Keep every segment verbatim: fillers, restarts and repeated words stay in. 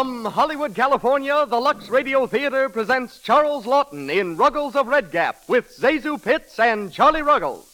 From Hollywood, California, the Lux Radio Theater presents Charles Lawton in Ruggles of Red Gap with Zazu Pitts and Charlie Ruggles.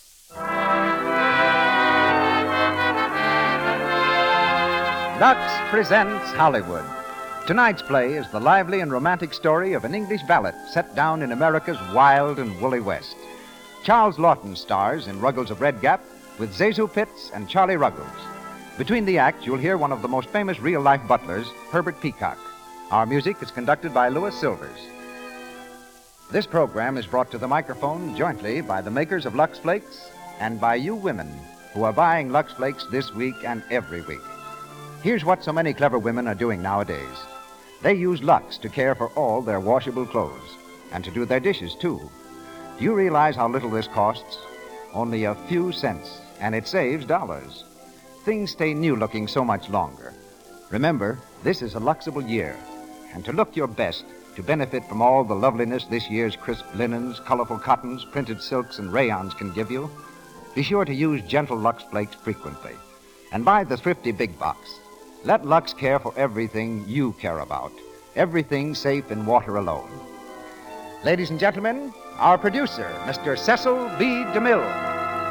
Lux presents Hollywood. Tonight's play is the lively and romantic story of an English valet set down in America's wild and woolly West. Charles Lawton stars in Ruggles of Red Gap with Zazu Pitts and Charlie Ruggles. Between the acts, you'll hear one of the most famous real-life butlers, Herbert Peacock. Our music is conducted by Louis Silvers. This program is brought to the microphone jointly by the makers of Lux Flakes and by you women who are buying Lux Flakes this week and every week. Here's what so many clever women are doing nowadays. They use Lux to care for all their washable clothes and to do their dishes, too. Do you realize how little this costs? Only a few cents, and it saves dollars. Things stay new-looking so much longer. Remember, this is a Luxable year, and to look your best, to benefit from all the loveliness this year's crisp linens, colorful cottons, printed silks, and rayons can give you, be sure to use gentle Lux Flakes frequently, and buy the thrifty big box. Let Lux care for everything you care about, everything safe in water alone. Ladies and gentlemen, our producer, Mister Cecil B. DeMille.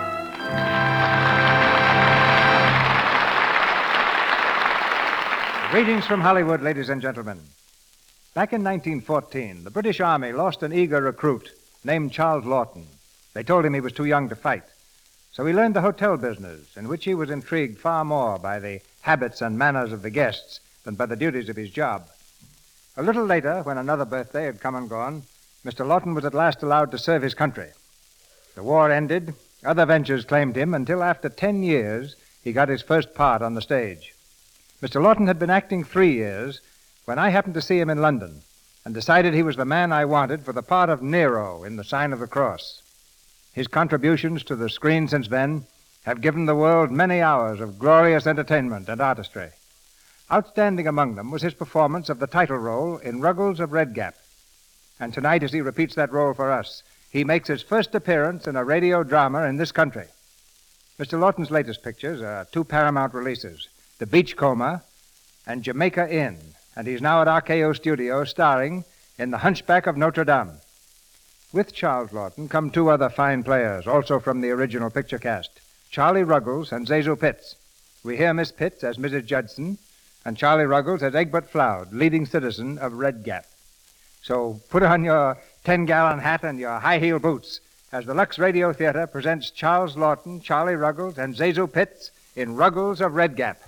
Greetings from Hollywood, ladies and gentlemen. Back in nineteen fourteen, the British Army lost an eager recruit named Charles Lawton. They told him he was too young to fight. So he learned the hotel business, in which he was intrigued far more by the habits and manners of the guests than by the duties of his job. A little later, when another birthday had come and gone, Mister Lawton was at last allowed to serve his country. The war ended, other ventures claimed him, until after ten years, he got his first part on the stage. Mister Lawton had been acting three years when I happened to see him in London and decided he was the man I wanted for the part of Nero in The Sign of the Cross. His contributions to the screen since then have given the world many hours of glorious entertainment and artistry. Outstanding among them was his performance of the title role in Ruggles of Red Gap. And tonight, as he repeats that role for us, he makes his first appearance in a radio drama in this country. Mister Lawton's latest pictures are two Paramount releases, The Beachcomber and Jamaica Inn, and he's now at R K O Studios starring in The Hunchback of Notre Dame. With Charles Lawton come two other fine players, also from the original picture cast, Charlie Ruggles and Zazu Pitts. We hear Miss Pitts as Missus Judson and Charlie Ruggles as Egbert Floud, leading citizen of Red Gap. So put on your ten-gallon hat and your high-heel boots as the Lux Radio Theater presents Charles Lawton, Charlie Ruggles, and Zazu Pitts in Ruggles of Red Gap.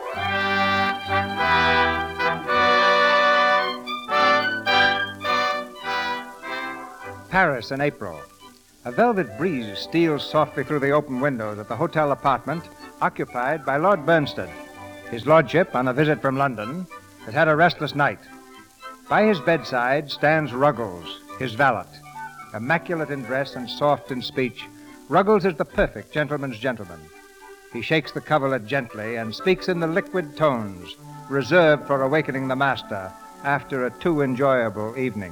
Paris in April. A velvet breeze steals softly through the open windows of the hotel apartment occupied by Lord Bernstead. His lordship, on a visit from London, has had a restless night. By his bedside stands Ruggles, his valet. Immaculate in dress and soft in speech, Ruggles is the perfect gentleman's gentleman. He shakes the coverlet gently and speaks in the liquid tones reserved for awakening the master after a too enjoyable evening.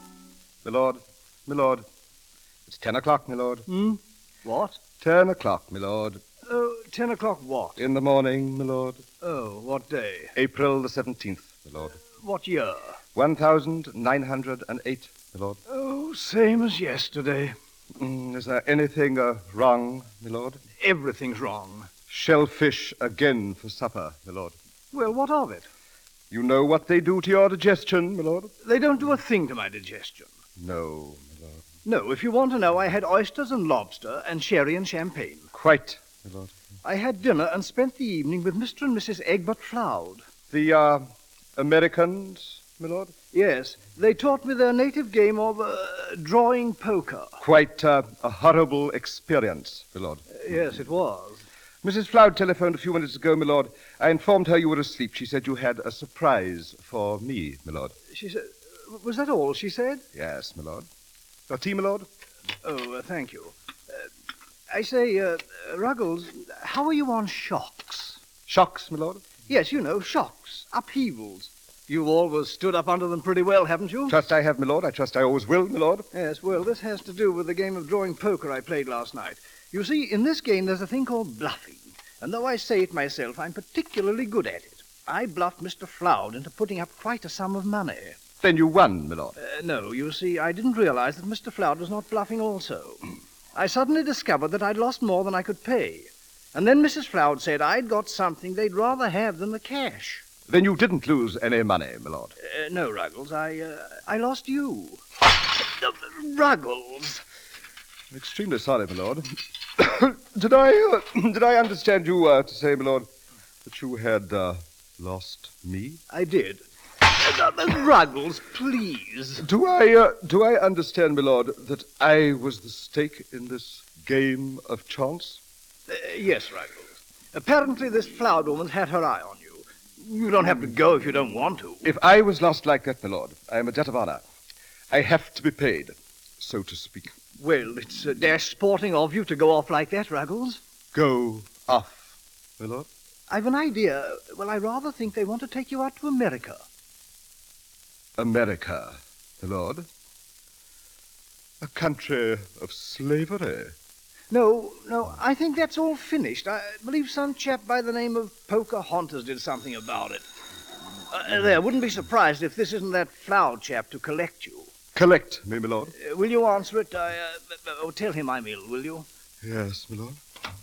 My lord, my lord, it's ten o'clock, my lord. Hmm? What? Ten o'clock, my lord. Oh, ten o'clock what? In the morning, my lord. Oh, what day? April the seventeenth, my lord. What year? One thousand nine hundred and eight, my lord. Oh, same as yesterday. Mm, is there anything uh, wrong, my lord? Everything's wrong. Shellfish again for supper, my lord. Well, what of it? You know what they do to your digestion, my lord? They don't do a thing to my digestion. No, my lord. No, if you want to know, I had oysters and lobster and sherry and champagne. Quite, my lord. I had dinner and spent the evening with Mister and Missus Egbert Floud. The, uh, Americans, my lord? Yes, they taught me their native game of uh, drawing poker. Quite uh, a horrible experience, my lord. Uh, yes, it was. Missus Floud telephoned a few minutes ago, my lord. I informed her you were asleep. She said you had a surprise for me, my lord. She said... Was that all she said? Yes, my lord. Your tea, my lord? Oh, uh, thank you. Uh, I say, uh, Ruggles, how are you on shocks? Shocks, my lord? Yes, you know, shocks, upheavals. You've always stood up under them pretty well, haven't you? Trust I have, my lord. I trust I always will, my lord. Yes, well, this has to do with the game of drawing poker I played last night. You see, in this game there's a thing called bluffing, and though I say it myself, I'm particularly good at it. I bluffed Mister Floud into putting up quite a sum of money. Then you won, my lord. Uh, no, you see, I didn't realize that Mister Floud was not bluffing also. I suddenly discovered that I'd lost more than I could pay. And then Missus Floud said I'd got something they'd rather have than the cash. Then you didn't lose any money, my lord. Uh, no, Ruggles, I, uh, I lost you. Uh, Ruggles. I'm extremely sorry, my lord. did I, uh, did I understand you uh, to say, my lord, that you had uh, lost me? I did. Uh, Ruggles, please. Do I, uh, do I understand, my lord, that I was the stake in this game of chance? Uh, yes, Ruggles. Apparently this Floud woman's had her eye on you. You don't have to go if you don't want to. If I was lost like that, my lord, I am a debt of honor. I have to be paid, so to speak. Well, it's uh, dash sporting of you to go off like that, Ruggles. Go off, my lord? I've an idea. Well, I rather think they want to take you out to America. America, my lord? A country of slavery? No, no, I think that's all finished. I believe some chap by the name of Pocahontas did something about it. Uh, there, wouldn't be surprised if this isn't that Floud chap to collect you. Collect me, my lord? Uh, will you answer it? I, uh, oh, tell him I'm ill, will you? Yes, my lord.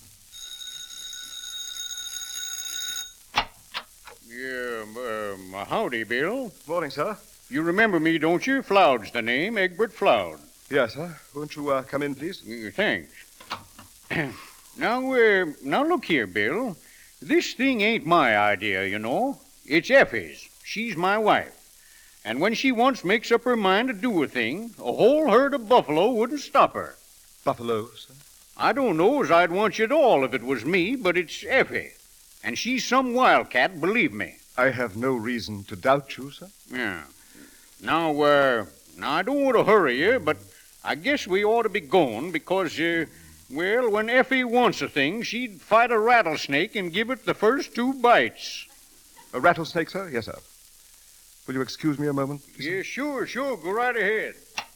Yeah, um, howdy, Bill. Morning, sir. You remember me, don't you? Floud's the name, Egbert Floud. Yes, sir. Won't you uh, come in, please? Uh, thanks. now, uh, now look here, Bill. This thing ain't my idea, you know. It's Effie's. She's my wife. And when she once makes up her mind to do a thing, a whole herd of buffalo wouldn't stop her. Buffalo, sir? I don't know as I'd want you at all if it was me, but it's Effie. And she's some wildcat, believe me. I have no reason to doubt you, sir. Yeah. Now, uh, now I don't want to hurry you, but I guess we ought to be going because, uh, well, when Effie wants a thing, she'd fight a rattlesnake and give it the first two bites. A rattlesnake, sir? Yes, sir. Will you excuse me a moment? please, Yeah, sure, sure. Go right ahead.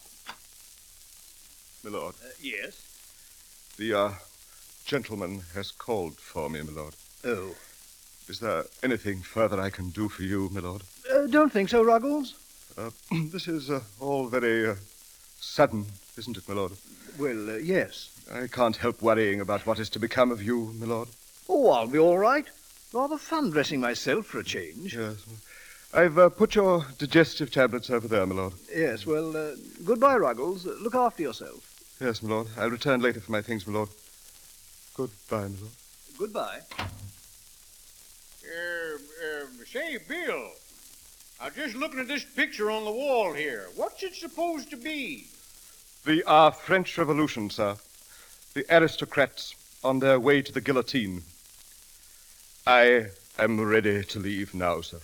My lord, Uh, yes? the uh, gentleman has called for me, my lord. Oh. Is there anything further I can do for you, my lord? Uh, don't think so, Ruggles. Uh, this is uh, all very uh, sudden, isn't it, my lord? Well, uh, yes. I can't help worrying about what is to become of you, my lord. Oh, I'll be all right. Rather fun dressing myself for a change. Yes. I've uh, put your digestive tablets over there, my lord. Yes, well, uh, goodbye, Ruggles. Uh, look after yourself. Yes, my lord. I'll return later for my things, my lord. Goodbye, my lord. Goodbye. Uh, uh, say, Bill, I'm just looking at this picture on the wall here. What's it supposed to be? The uh, French Revolution, sir. The aristocrats on their way to the guillotine. I am ready to leave now, sir.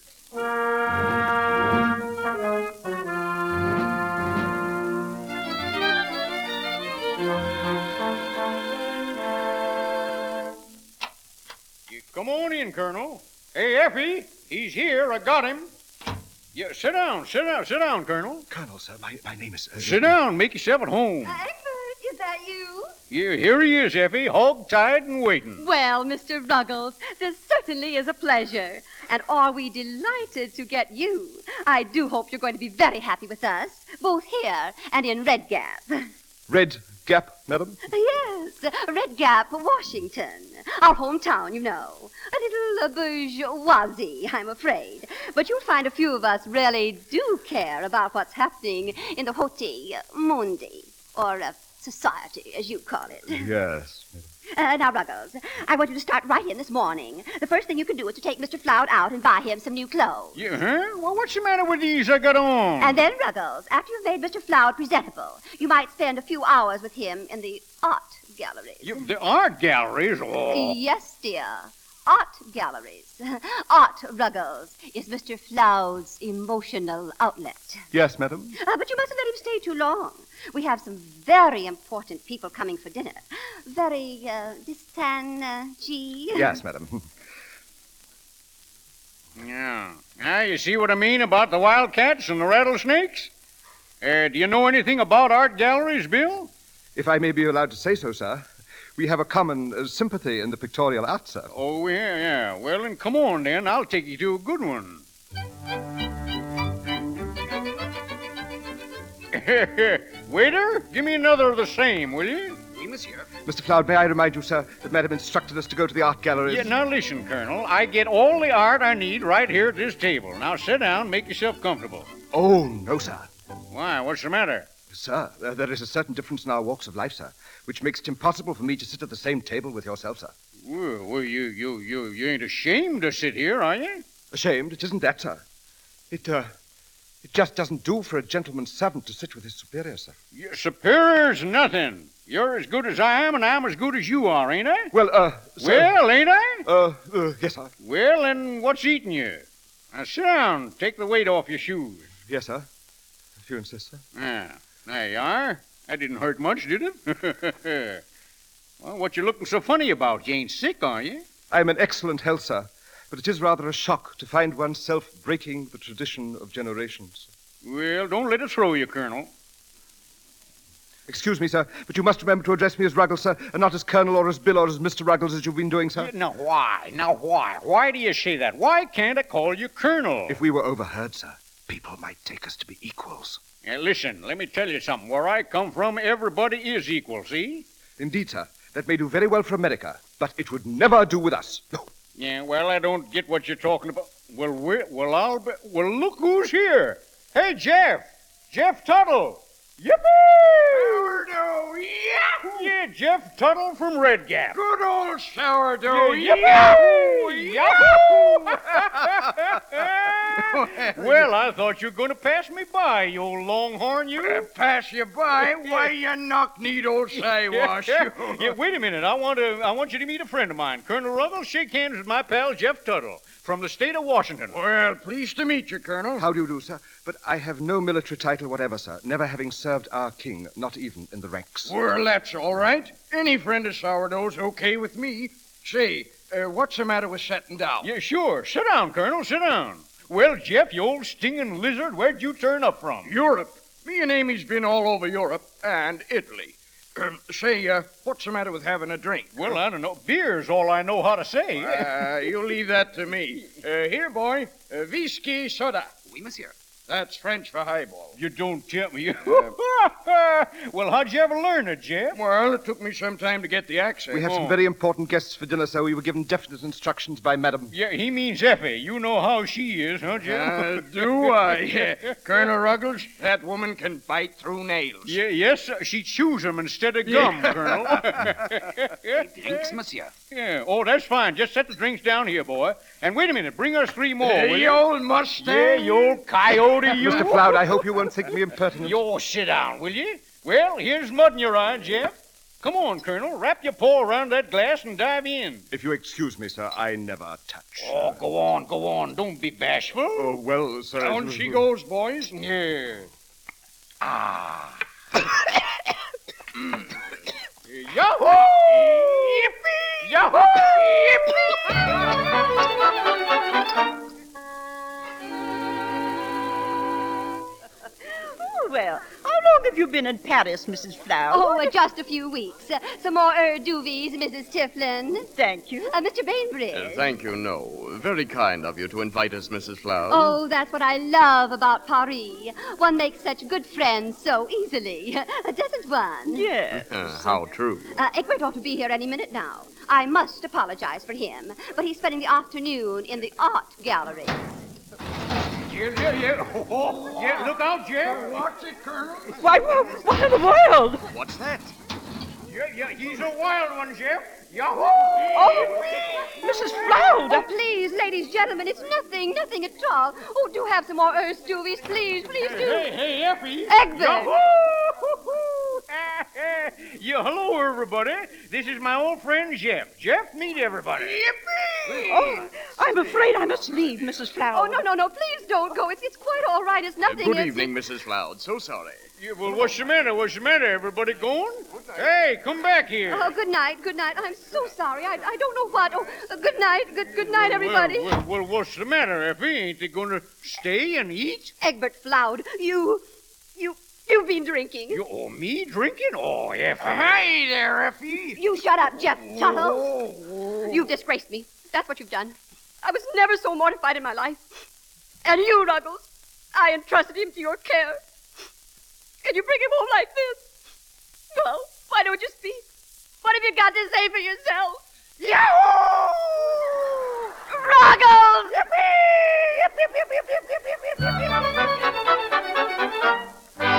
You come on in, Colonel. Hey, Effie, he's here. I got him. Yeah, sit down, sit down, sit down, Colonel. Colonel, sir, my, my name is... Uh, Sit down, make yourself at home. Egbert, is that you? Yeah, here he is, Effie, hog-tied and waiting. Well, Mister Ruggles, this certainly is a pleasure. And are we delighted to get you? I do hope you're going to be very happy with us, both here and in Red Gap. Red Gap, madam? Yes, Red Gap, Washington. Our hometown, you know. A little uh, bourgeoisie, I'm afraid. But you'll find a few of us really do care about what's happening in the Hoti Mundi, or uh, society, as you call it. Yes, madam. Uh, now, Ruggles, I want you to start right in this morning. The first thing you can do is to take Mister Floud out and buy him some new clothes. Yeah, huh? Well, what's the matter with these I got on? And then, Ruggles, after you've made Mister Floud presentable, you might spend a few hours with him in the art galleries. You, the art galleries? Oh. Yes, dear. Art galleries. Art, Ruggles, is Mister Floud's emotional outlet. Yes, madam. Uh, but you mustn't let him stay too long. We have some very important people coming for dinner. Very, uh, distant, uh, G. Yes, madam. Yeah. Now, you see what I mean about the wildcats and the rattlesnakes? Uh, do you know anything about art galleries, Bill? If I may be allowed to say so, sir, We have a common uh, sympathy in the pictorial arts, sir. Oh, yeah, yeah. Well, then come on, then. I'll take you to a good one. Waiter, give me another of the same, will you? Oui, monsieur. Mister Floud, may I remind you, sir, that Madam instructed us to go to the art galleries? Yeah, now listen, Colonel. I get all the art I need right here at this table. Now sit down, make yourself comfortable. Oh, no, sir. Why, what's the matter? Sir, uh, there is a certain difference in our walks of life, sir, which makes it impossible for me to sit at the same table with yourself, sir. Well, well you, you, you, you ain't ashamed to sit here, are you? Ashamed? It isn't that, sir. It, uh, it just doesn't do for a gentleman's servant to sit with his superior, sir. Your superior's nothing. You're as good as I am, and I'm as good as you are, ain't I? Well, uh, sir... Well, ain't I? Uh, uh, yes, sir. Well, then what's eating you? Now sit down. Take the weight off your shoes. Yes, sir. If you insist, sir. Ah, there you are. That didn't hurt much, did it? Well, what you looking so funny about? You ain't sick, are you? I am in excellent health, sir, but it is rather a shock to find oneself breaking the tradition of generations. Well, don't let it throw you, Colonel. Excuse me, sir, but you must remember to address me as Ruggles, sir, and not as Colonel or as Bill or as Mister Ruggles as you've been doing, sir. Now, why? Now, why? Why do you say that? Why can't I call you Colonel? If we were overheard, sir, people might take us to be equals. Now, listen, let me tell you something. Where I come from, everybody is equal, see? Indeed, sir. That may do very well for America, but it would never do with us. No. Yeah, well, I don't get what you're talking about. Well, we're, well, I'll be... Well, look who's here. Hey, Jeff. Jeff Tuttle. Yippee! Sourdough, yahoo! Yeah, Jeff Tuttle from Red Gap. Good old sourdough, Yeah, yahoo! Yahoo! Well, I thought you were going to pass me by, you old longhorn, you. Uh, pass you by? Why, you knock-kneed old Siwash, you. Yeah, wait a minute. I want to. I want you to meet a friend of mine, Colonel Ruggles. Shake hands with my pal Jeff Tuttle from the state of Washington. Well, pleased to meet you, Colonel. How do you do, sir? But I have no military title whatever, sir, never having served our king, not even in the ranks. Well, that's all right. Any friend of sourdough's okay with me. Say, uh, what's the matter with setting down? Yeah, sure. Sit down, Colonel. Sit down. Well, Jeff, you old stinging lizard, where'd you turn up from? Europe. Me and Amy's been all over Europe and Italy. Um, say, uh, what's the matter with having a drink? Well, I don't know. Beer's all I know how to say. Uh, you leave that to me. Uh, here, boy, uh, whiskey soda. Oui, monsieur. That's French for highball. You don't tell me. Well, how'd you ever learn it, Jeff? Well, it took me some time to get the accent. We have Oh. some very important guests for dinner, sir. We were given definite instructions by Madam. Yeah, he means Effie. You know how she is, huh, Jeff? Uh, do I? Yeah. Colonel Ruggles, that woman can bite through nails. Yeah, yes, sir. She chews them instead of gum, Colonel. Drinks, monsieur. Yeah. Oh, that's fine. Just set the drinks down here, boy. And wait a minute. Bring us three more, Uh, will you you? old Mustang. Yeah, you old coyote, you. Mister Floud, I hope you won't think me impertinent. You sit down, will you? Well, here's mud in your eye, Jeff. Come on, Colonel. Wrap your paw around that glass and dive in. If you excuse me, sir, I never touch. Oh, go on, go on. Don't be bashful. Oh, well, sir... Down she goes, boys. Yeah. Ah. Yahoo! Yippee! Yahoo! Oh, well, how long have you been in Paris, Missus Flower? Oh, uh, just a few weeks. Uh, some more er doovies, Missus Tiflin. Thank you. Uh, Mister Bainbridge. Uh, thank you, no. Very kind of you to invite us, Missus Flower. Oh, that's what I love about Paris. One makes such good friends so easily. Doesn't one? Yes. Uh, how true. Uh, Egbert ought to be here any minute now. I must apologize for him, but he's spending the afternoon in the art gallery. Yeah, yeah, yeah. Oh, oh, yeah, look out, Jeff. What's it, Colonel? Why, what in the world? What's that? Yeah, yeah, he's a wild one, Jeff. Yahoo! Oh, Missus Floud. Oh, please, ladies, gentlemen, it's nothing, nothing at all. Oh, do have some more er doovies, please, please do. Hey, hey, Effie. Egbert. Yahoo! Yeah, hello, everybody. This is my old friend, Jeff. Jeff, meet everybody. Oh, I'm afraid I must leave, Missus Flower. Oh, no, no, no, please don't go. It's, it's quite all right. It's nothing. Good It's- evening, Missus Floud. So sorry. Yeah, well, what's the matter? What's the matter? Everybody going? Hey, come back here. Oh, good night, good night. I'm so sorry. I, I don't know what. Oh, uh, good night, good good night, everybody. Well, well, well, what's the matter, Effie? Ain't they going to stay and eat? Egbert Floud, you, you, You've been drinking. You, oh, me drinking? Oh, Effie. Hey there, Effie. You shut up, Jeff Tuttle. You've disgraced me. That's what you've done. I was never so mortified in my life. And you, Ruggles, I entrusted him to your care. And you bring him home like this? Well, why don't you speak? What have you got to say for yourself? Yahoo! Ruggles! Yippee! Yip, yip, yip, yip, yip, yip, yip, yip, yip.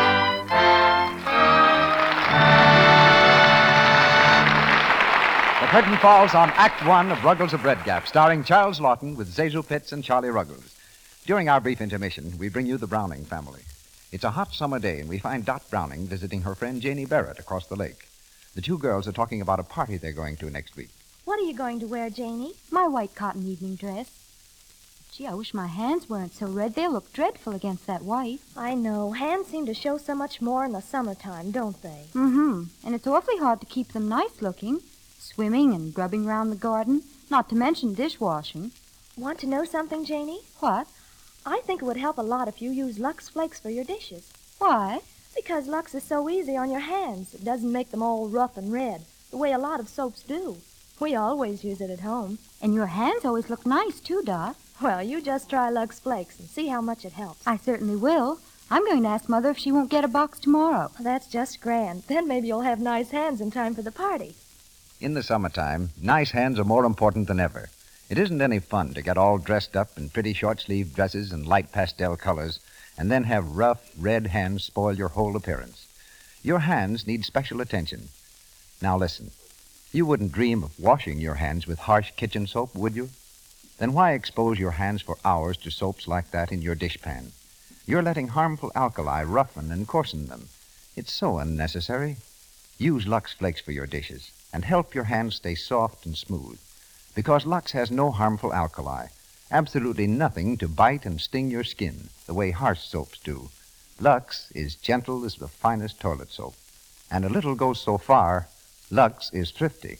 The curtain falls on Act One of Ruggles of Red Gap, starring Charles Lawton with Zazu Pitts and Charlie Ruggles. During our brief intermission, we bring you the Browning family. It's a hot summer day, and we find Dot Browning visiting her friend Janie Barrett across the lake. The two girls are talking about a party they're going to next week. What are you going to wear, Janie? My white cotton evening dress. Gee, I wish my hands weren't so red. They'll look dreadful against that white. I know. Hands seem to show so much more in the summertime, don't they? Mm-hmm. And it's awfully hard to keep them nice looking. Swimming and grubbing around the garden, not to mention dishwashing. Want to know something, Janie? What? I think it would help a lot if you use Lux Flakes for your dishes. Why? Because Lux is so easy on your hands. It doesn't make them all rough and red, the way a lot of soaps do. We always use it at home. And your hands always look nice, too, Dot. Well, you just try Lux Flakes and see how much it helps. I certainly will. I'm going to ask Mother if she won't get a box tomorrow. That's just grand. Then maybe you'll have nice hands in time for the party. In the summertime, nice hands are more important than ever. It isn't any fun to get all dressed up in pretty short-sleeved dresses and light pastel colors and then have rough, red hands spoil your whole appearance. Your hands need special attention. Now listen. You wouldn't dream of washing your hands with harsh kitchen soap, would you? Then why expose your hands for hours to soaps like that in your dishpan? You're letting harmful alkali roughen and coarsen them. It's so unnecessary. Use Lux Flakes for your dishes and help your hands stay soft and smooth. Because Lux has no harmful alkali, absolutely nothing to bite and sting your skin the way harsh soaps do. Lux is gentle as the finest toilet soap. And a little goes so far, Lux is thrifty.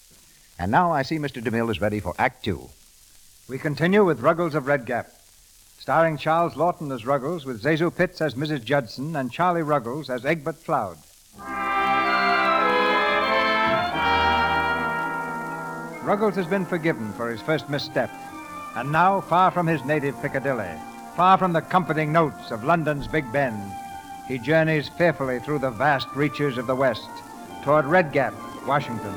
And now I see Mister DeMille is ready for Act Two. We continue with Ruggles of Red Gap, starring Charles Lawton as Ruggles, with Zazu Pitts as Missus Judson and Charlie Ruggles as Egbert Floud. Ruggles has been forgiven for his first misstep, and now, far from his native Piccadilly, far from the comforting notes of London's Big Ben, he journeys fearfully through the vast reaches of the West toward Red Gap, Washington.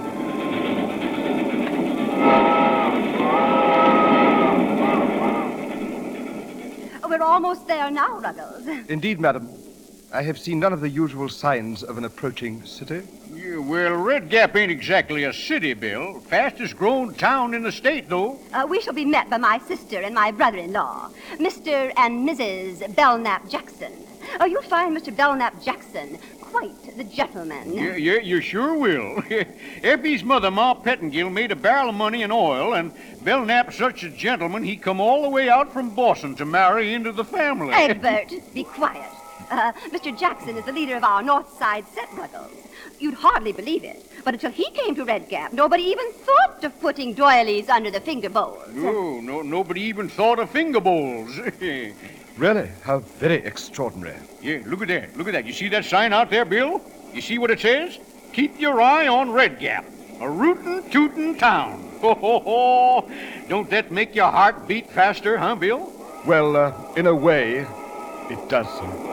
We're almost there now, Ruggles. Indeed, madam. I have seen none of the usual signs of an approaching city. Yeah, well, Red Gap ain't exactly a city, Bill. Fastest growing town in the state, though. Uh, we shall be met by my sister and my brother-in-law, Mister and Missus Belknap Jackson. Oh, you'll find Mister Belknap Jackson quite the gentleman. Yeah, yeah, you sure will. Effie's mother, Ma Pettingill, made a barrel of money in oil, and Belknap's such a gentleman, he come all the way out from Boston to marry into the family. Egbert, be quiet. Uh, Mister Jackson is the leader of our North Side set, Ruggles. You'd hardly believe it, but until he came to Red Gap, nobody even thought of putting doilies under the finger bowls. No, no, nobody even thought of finger bowls. Really? How very extraordinary. Yeah, look at that. Look at that. You see that sign out there, Bill? You see what it says? Keep your eye on Red Gap, a rootin' tootin' town. Ho, ho, ho. Don't that make your heart beat faster, huh, Bill? Well, uh, in a way, it does so.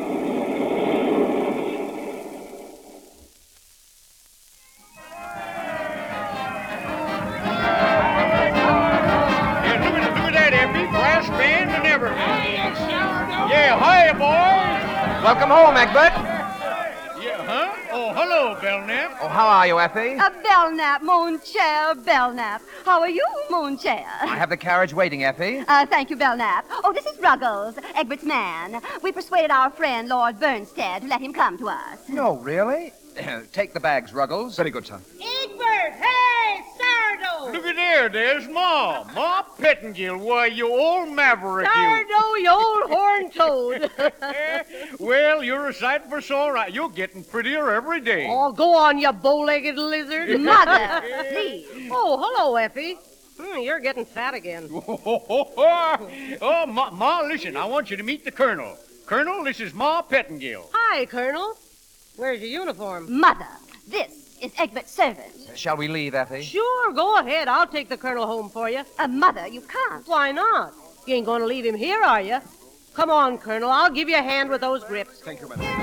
Yeah, hiya, boys. Welcome home, Egbert. Yeah, huh? Oh, hello, Belknap. Oh, how are you, Effie? Uh, Belknap, mon cher Belknap. How are you, mon cher? I have the carriage waiting, Effie. Uh, thank you, Belknap. Oh, this is Ruggles, Egbert's man. We persuaded our friend, Lord Bernstead, to let him come to us. No, really? Take the bags, Ruggles. Very good, son. Egbert, hey, sourdough! Look at there, there's Ma. Ma Pettingill. Why, you old maverick, you. Sourdough, you old horn toad. Well, you're a sight for sore eye. You're getting prettier every day. Oh, go on, you bow-legged lizard. Mother, please. Oh, hello, Effie. Hmm, you're getting fat again. Oh, Ma, Ma, listen, I want you to meet the Colonel. Colonel, this is Ma Pettingill. Hi, Colonel. Where's your uniform? Mother, this is Egbert's servant. Shall we leave, Effie? Sure, go ahead. I'll take the Colonel home for you. Uh, Mother, you can't. Why not? You ain't going to leave him here, are you? Come on, Colonel. I'll give you a hand with those grips. Thank you, madam.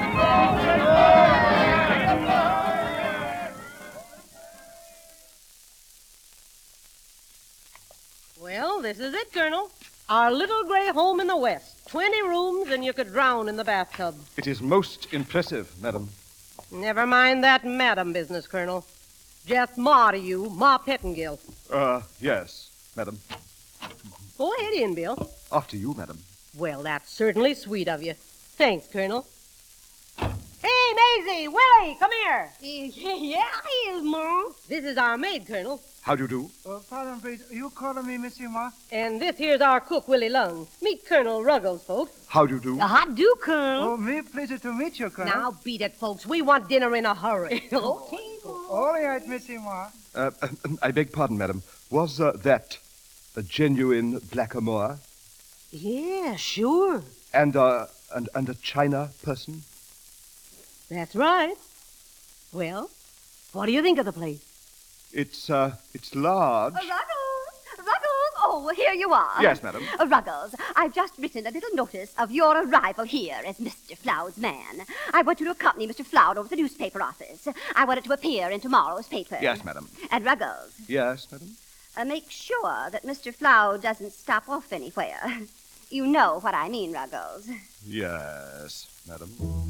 Well, this is it, Colonel. Our little gray home in the West. Twenty rooms, and you could drown in the bathtub. It is most impressive, madam. Never mind that madam business, Colonel. Just Ma to you, Ma Pettingill. Uh, yes, madam. Go ahead in, Bill. After you, madam. Well, that's certainly sweet of you. Thanks, Colonel. Hey, Maisie, Willie, come here. Yeah, he is, Ma. This is our maid, Colonel. How do you do? Uh, pardon, please. Are you calling me Missy Ma? And this here's our cook, Willie Lung. Meet Colonel Ruggles, folks. How do you do? How do, Colonel? Oh, me pleasure to meet you, Colonel. Now beat it, folks. We want dinner in a hurry. Okay. All right, Missy Ma. Uh, uh, I beg pardon, madam. Was uh, that a genuine blackamoor? Yeah, sure. And, uh, and, and a China person? That's right. Well, what do you think of the place? It's, uh, it's large. Ruggles! Ruggles! Oh, here you are. Yes, madam. Uh, Ruggles, I've just written a little notice of your arrival here as Mister Floud's man. I want you to accompany Mister Floud over to the newspaper office. I want it to appear in tomorrow's paper. Yes, madam. And Ruggles, Yes, madam. uh, make sure that Mister Floud doesn't stop off anywhere. You know what I mean, Ruggles. Yes, madam.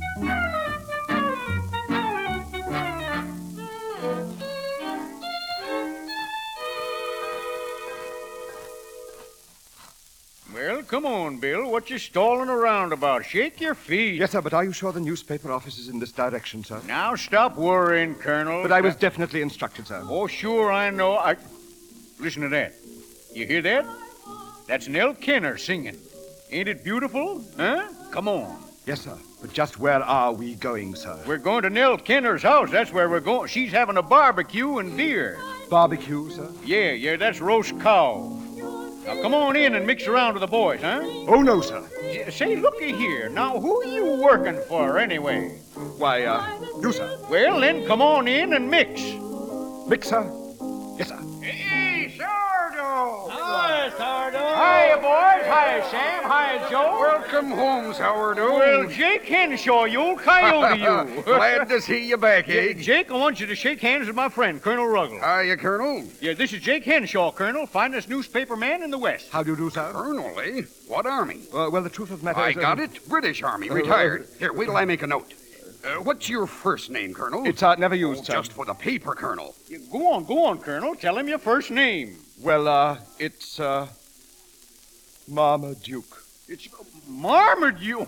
Well, come on, Bill. What you stalling around about? Shake your feet. Yes, sir, but are you sure the newspaper office is in this direction, sir? Now stop worrying, Colonel. But I was definitely instructed, sir. Oh, sure, I know. I... Listen to that. You hear that? That's Nell Kenner singing. Ain't it beautiful? Huh? Come on. Yes, sir. But just where are we going, sir? We're going to Nell Kenner's house. That's where we're going. She's having a barbecue and beer. Barbecue, sir? Yeah, yeah, that's roast cow. Now, come on in and mix around with the boys, huh? Oh, no, sir. Say, looky here. Now, who are you working for, anyway? Why, uh, you, sir. Well, then, come on in and mix. Mix, sir? Yes, sir. Hey, Sourdough! Hi, Sourdough! Hiya, boys. Hiya, Sam. Hiya, Joe. Welcome home, Sourdough. Well, Jake Henshaw, you old coyote, you. Glad to see you back, eh? Yeah, Jake, I want you to shake hands with my friend, Colonel Ruggles. Hiya, Colonel. Yeah, this is Jake Henshaw, Colonel, finest newspaper man in the West. How do you do, sir? Colonel, eh? What army? Uh, well, the truth of the matter I is... got uh, it. British Army, uh, retired. Here, wait till I make a note. Uh, what's your first name, Colonel? It's uh, never used, Oh, sir. just for the paper, Colonel. Yeah, go on, go on, Colonel. Tell him your first name. Well, uh, it's, uh, Marmaduke. It's Marmaduke.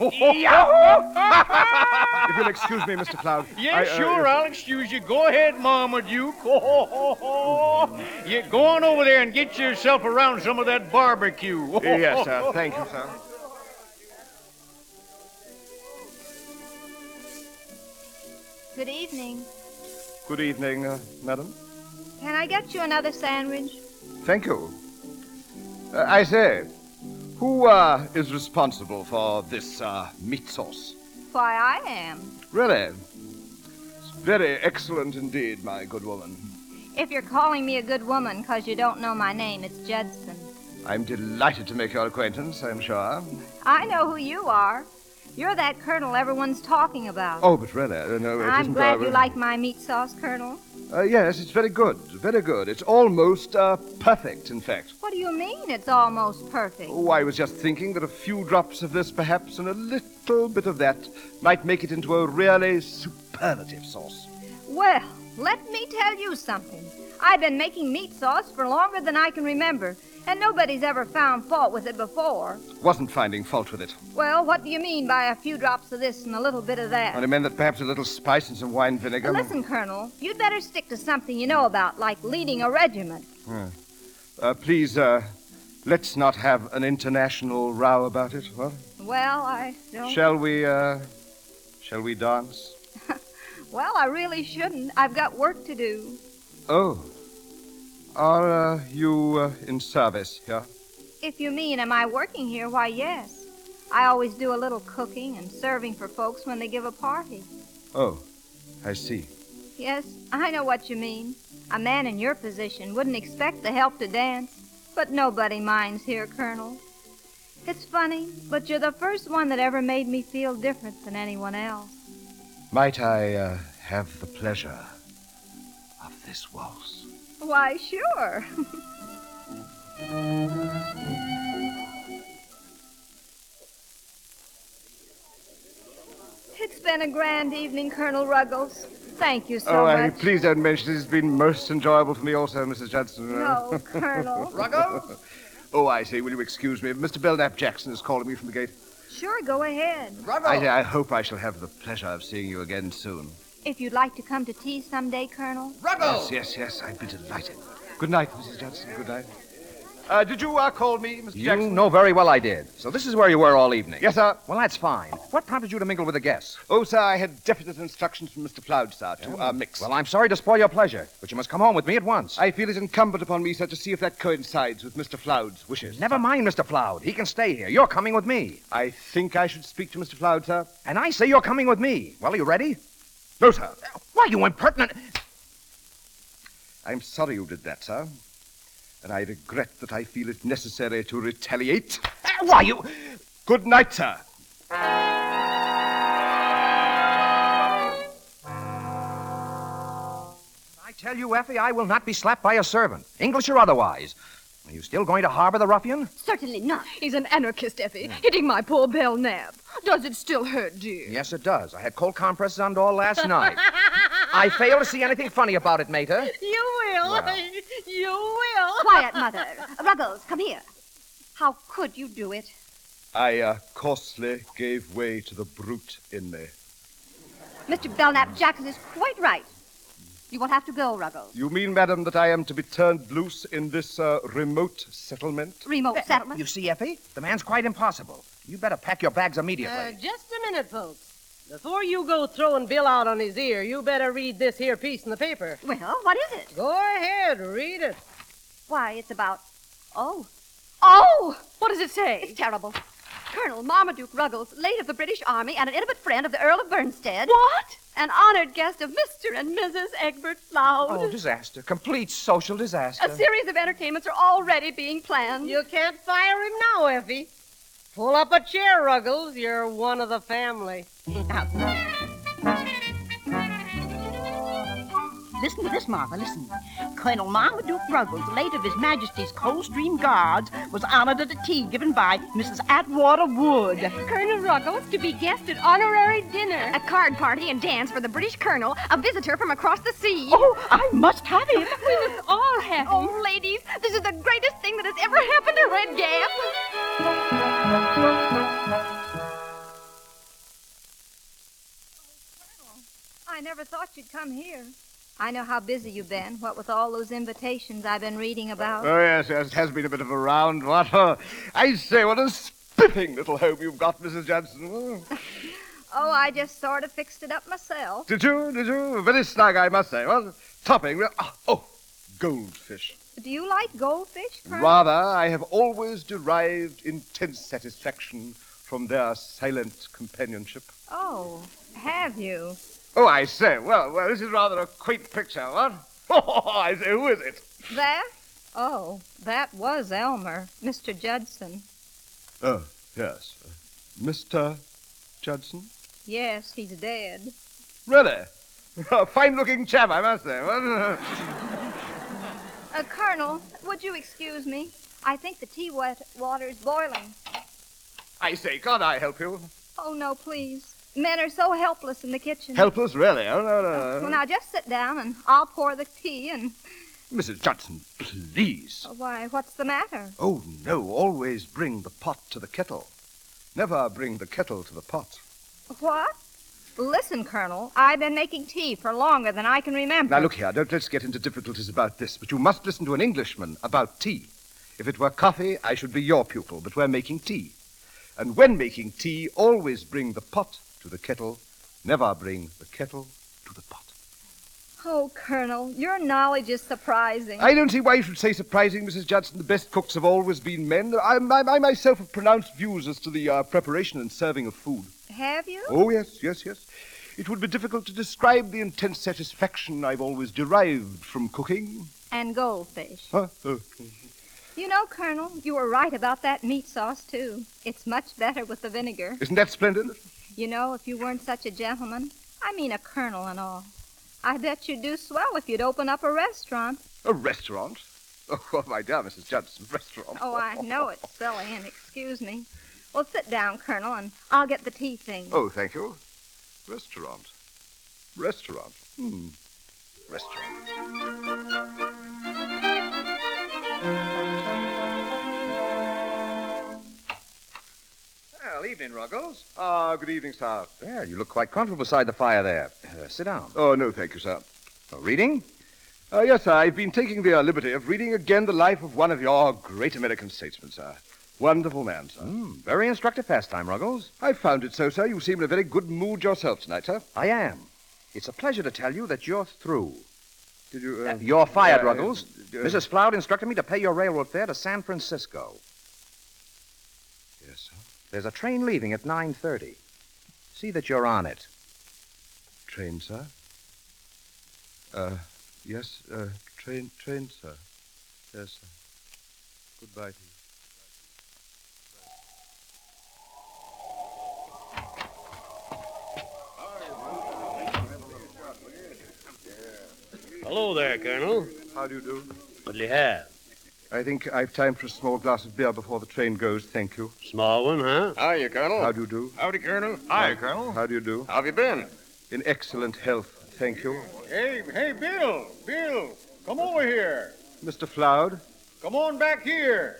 If you'll excuse me, Mister Cloud. Yeah, I, uh, sure, I'll excuse you. Go ahead, Marmaduke. Yeah, go on over there and get yourself around some of that barbecue. Yes, sir. Thank you, sir. Good evening. Good evening, uh, madam. Can I get you another sandwich? Thank you. Uh, I say, who uh, is responsible for this uh, meat sauce? Why, I am. Really? It's very excellent indeed, my good woman. If you're calling me a good woman because you don't know my name, it's Judson. I'm delighted to make your acquaintance, I'm sure. I know who you are. You're that colonel everyone's talking about. Oh, but really, uh, no, it I'm isn't, glad uh, you like my meat sauce, Colonel. Uh, yes, it's very good, very good. It's almost uh, perfect, in fact. What do you mean it's almost perfect? Oh, I was just thinking that a few drops of this, perhaps, and a little bit of that, might make it into a really superlative sauce. Well, let me tell you something. I've been making meat sauce for longer than I can remember, and nobody's ever found fault with it before. Wasn't finding fault with it. Well, what do you mean by a few drops of this and a little bit of that? Well, I meant that perhaps a little spice and some wine vinegar. Listen, Colonel, you'd better stick to something you know about, like leading a regiment. Yeah. Uh, please, uh, let's not have an international row about it, what? Well, I don't... Shall we, uh, shall we dance? Well, I really shouldn't. I've got work to do. Oh. Are uh, you uh, in service here? If you mean, am I working here? Why, yes. I always do a little cooking and serving for folks when they give a party. Oh, I see. Yes, I know what you mean. A man in your position wouldn't expect the help to dance, but nobody minds here, Colonel. It's funny, but you're the first one that ever made me feel different than anyone else. Might I uh, have the pleasure of this waltz? Why, sure. It's been a grand evening, Colonel Ruggles. Thank you so oh, much. I, please don't mention it. It's been most enjoyable for me also, Missus Judson. No, Colonel. Ruggles? Oh, I see. Will you excuse me? Mister Belknap Jackson is calling me from the gate. Sure, go ahead. I, I hope I shall have the pleasure of seeing you again soon. If you'd like to come to tea someday, Colonel. Yes, yes, yes. I'd be delighted. Good night, Missus Judson. Good night. Uh, did you uh, call me, Mister You Jackson? know very well I did. So this is where you were all evening. Yes, sir. Well, that's fine. What prompted you to mingle with the guests? Oh, sir, I had definite instructions from Mister Floud, sir, to uh, mix. Well, I'm sorry to spoil your pleasure, but you must come home with me at once. I feel it incumbent upon me, sir, to see if that coincides with Mister Floud's wishes. Never mind, Mister Floud. He can stay here. You're coming with me. I think I should speak to Mister Floud, sir. And I say you're coming with me. Well, are you ready? No, sir. Why, you impertinent... I'm sorry you did that, sir. And I regret that I feel it necessary to retaliate. Uh, why, you... Good night, sir. I tell you, Effie, I will not be slapped by a servant, English or otherwise. Are you still going to harbor the ruffian? Certainly not. He's an anarchist, Effie, hitting my poor Belknap. Does it still hurt, dear? Yes, it does. I had cold compresses on all last night. I fail to see anything funny about it, Mater. You will. Well. You will. Quiet, Mother. Ruggles, come here. How could you do it? I uh, coarsely gave way to the brute in me. Mister Belknap Jackson is quite right. You will have to go, Ruggles. You mean, madam, that I am to be turned loose in this uh, remote settlement? Remote settlement? You see, Effie, the man's quite impossible. You better pack your bags immediately. Uh, just a minute, folks. Before you go throwing Bill out on his ear, you better read this here piece in the paper. Well, what is it? Go ahead, read it. Why, it's about... Oh. Oh! What does it say? It's terrible. Colonel Marmaduke Ruggles, late of the British Army and an intimate friend of the Earl of Bernstead. What? An honored guest of Mister and Missus Egbert Floud. Oh, disaster. Complete social disaster. A series of entertainments are already being planned. You can't fire him now, Effie. Pull up a chair, Ruggles. You're one of the family. Listen to this, Martha, listen. Colonel Marmaduke Ruggles, late of His Majesty's Coldstream Guards, was honored at a tea given by Missus Atwater Wood. Colonel Ruggles to be guest at honorary dinner. A card party and dance for the British Colonel, a visitor from across the sea. Oh, I must have him. We must all have him. Oh, ladies, this is the greatest thing that has ever happened to Red Gap. I never thought you'd come here. I know how busy you've been, what with all those invitations I've been reading about. Oh, yes, yes, it has been a bit of a round, what? Oh, I say, what a spiffing little home you've got, Missus Judson. Oh. Oh, I just sort of fixed it up myself. Did you? Did you? Very snug, I must say. What? Topping. Oh, oh, goldfish. Do you like goldfish, Colonel? Rather, I have always derived intense satisfaction from their silent companionship. Oh, have you? Oh, I say, well, well, this is rather a quaint picture, what? Oh, I say, who is it? That? Oh, that was Elmer, Mister Judson. Oh, yes. Uh, Mister Judson? Yes, he's dead. Really? A fine-looking chap, I must say. What? Uh, Colonel, would you excuse me? I think the tea wet water's boiling. I say, can't I help you? Oh, no, please. Men are so helpless in the kitchen. Helpless, really? Oh, no, no. Well, now, just sit down, and I'll pour the tea, and... Missus Judson, please. Why, what's the matter? Oh, no, always bring the pot to the kettle. Never bring the kettle to the pot. What? Listen, Colonel, I've been making tea for longer than I can remember. Now, look here, don't let's get into difficulties about this, but you must listen to an Englishman about tea. If it were coffee, I should be your pupil, but we're making tea. And when making tea, always bring the pot to the kettle, never bring the kettle to the pot. Oh, Colonel, your knowledge is surprising. I don't see why you should say surprising, Missus Judson. The best cooks have always been men. I, I, I myself have pronounced views as to the uh, preparation and serving of food. Have you? Oh, yes, yes, yes. It would be difficult to describe the intense satisfaction I've always derived from cooking. And goldfish. Huh? Oh. You know, Colonel, you were right about that meat sauce, too. It's much better with the vinegar. Isn't that splendid? You know, if you weren't such a gentleman, I mean a colonel and all, I bet you'd do swell if you'd open up a restaurant. A restaurant? Oh, my dear Missus Judson, restaurant. Oh, I know it's silly, and excuse me. Well, sit down, Colonel, and I'll get the tea thing. Oh, thank you. Restaurant. Restaurant. Hmm. Restaurant. Well, evening, Ruggles. Ah, good evening, sir. There, you look quite comfortable beside the fire there. Uh, sit down. Oh, no, thank you, sir. Oh, reading? Uh, yes, sir. I've been taking the uh, liberty of reading again the life of one of your great American statesmen, sir. Wonderful man, sir. Mm, very instructive pastime, Ruggles. I found it so, sir. You seem in a very good mood yourself tonight, sir. I am. It's a pleasure to tell you that you're through. Did you... Uh, uh, you're fired, uh, Ruggles. Uh, Missus Floud instructed me to pay your railroad fare to San Francisco. Yes, sir. There's a train leaving at nine thirty. See that you're on it. Train, sir? Uh, yes, uh, train, train, sir. Yes, sir. Goodbye to you. Hello there, Colonel. How do you do? What'll you have? I think I've time for a small glass of beer before the train goes, thank you. Small one, huh? Hiya, Colonel. How do you do? Howdy, Colonel. Hi, Colonel. How do you do? How have you been? In excellent health, thank you. Hey, hey, Bill. Bill, come over here. Mister Floud? Come on back here.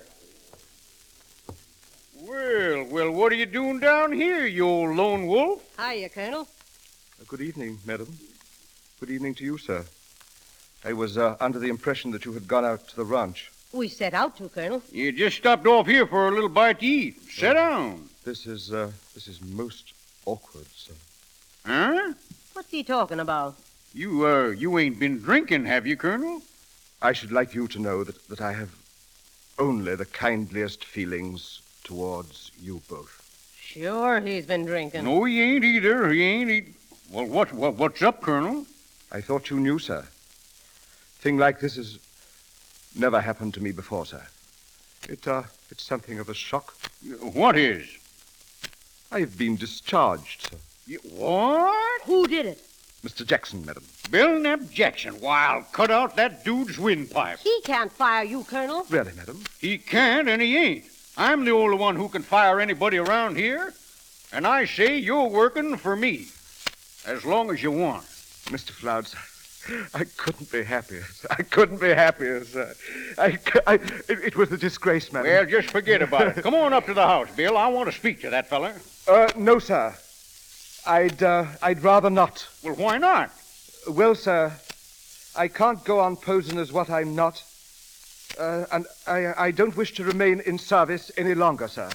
Well, well, what are you doing down here, you old lone wolf? Hiya, Colonel. Uh, good evening, madam. Good evening to you, sir. I was uh, under the impression that you had gone out to the ranch. We set out to, Colonel. You just stopped off here for a little bite to eat. Sit down. This is, uh, this is most awkward, sir. Huh? What's he talking about? You, uh, you ain't been drinking, have you, Colonel? I should like you to know that, that I have only the kindliest feelings towards you both. Sure, he's been drinking. No, he ain't either. He ain't eat. Well, what, what, what's up, Colonel? I thought you knew, sir. Thing like this has never happened to me before, sir. It, uh, it's something of a shock. What is? I've been discharged, sir. You, what? Who did it? Mister Jackson, madam. Bill Knapp Jackson. Why, I'll cut out that dude's windpipe. He can't fire you, Colonel. Really, madam? He can't, and he ain't. I'm the only one who can fire anybody around here. And I say you're working for me. As long as you want. Mister Floud, sir, I couldn't be happier. Sir. I couldn't be happier, sir. I, I, it, it was a disgrace, madam. Well, just forget about it. Come on up to the house, Bill. I want to speak to that fella. Uh, no, sir. I'd, uh, I'd rather not. Well, why not? Well, sir, I can't go on posing as what I'm not. Uh, and I, I don't wish to remain in service any longer, sir.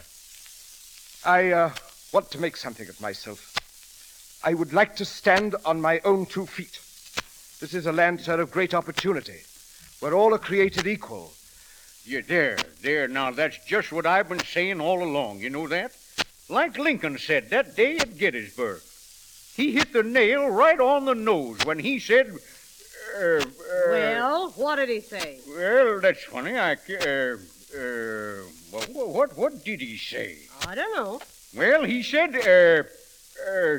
I, uh, want to make something of myself. I would like to stand on my own two feet. This is a land, sir, of great opportunity, where all are created equal. You there, there. Now, that's just what I've been saying all along. You know that? Like Lincoln said that day at Gettysburg. He hit the nail right on the nose when he said... Uh, uh, well, what did he say? Well, that's funny. I... Uh, uh, well, what, what did he say? I don't know. Well, he said... Uh, uh,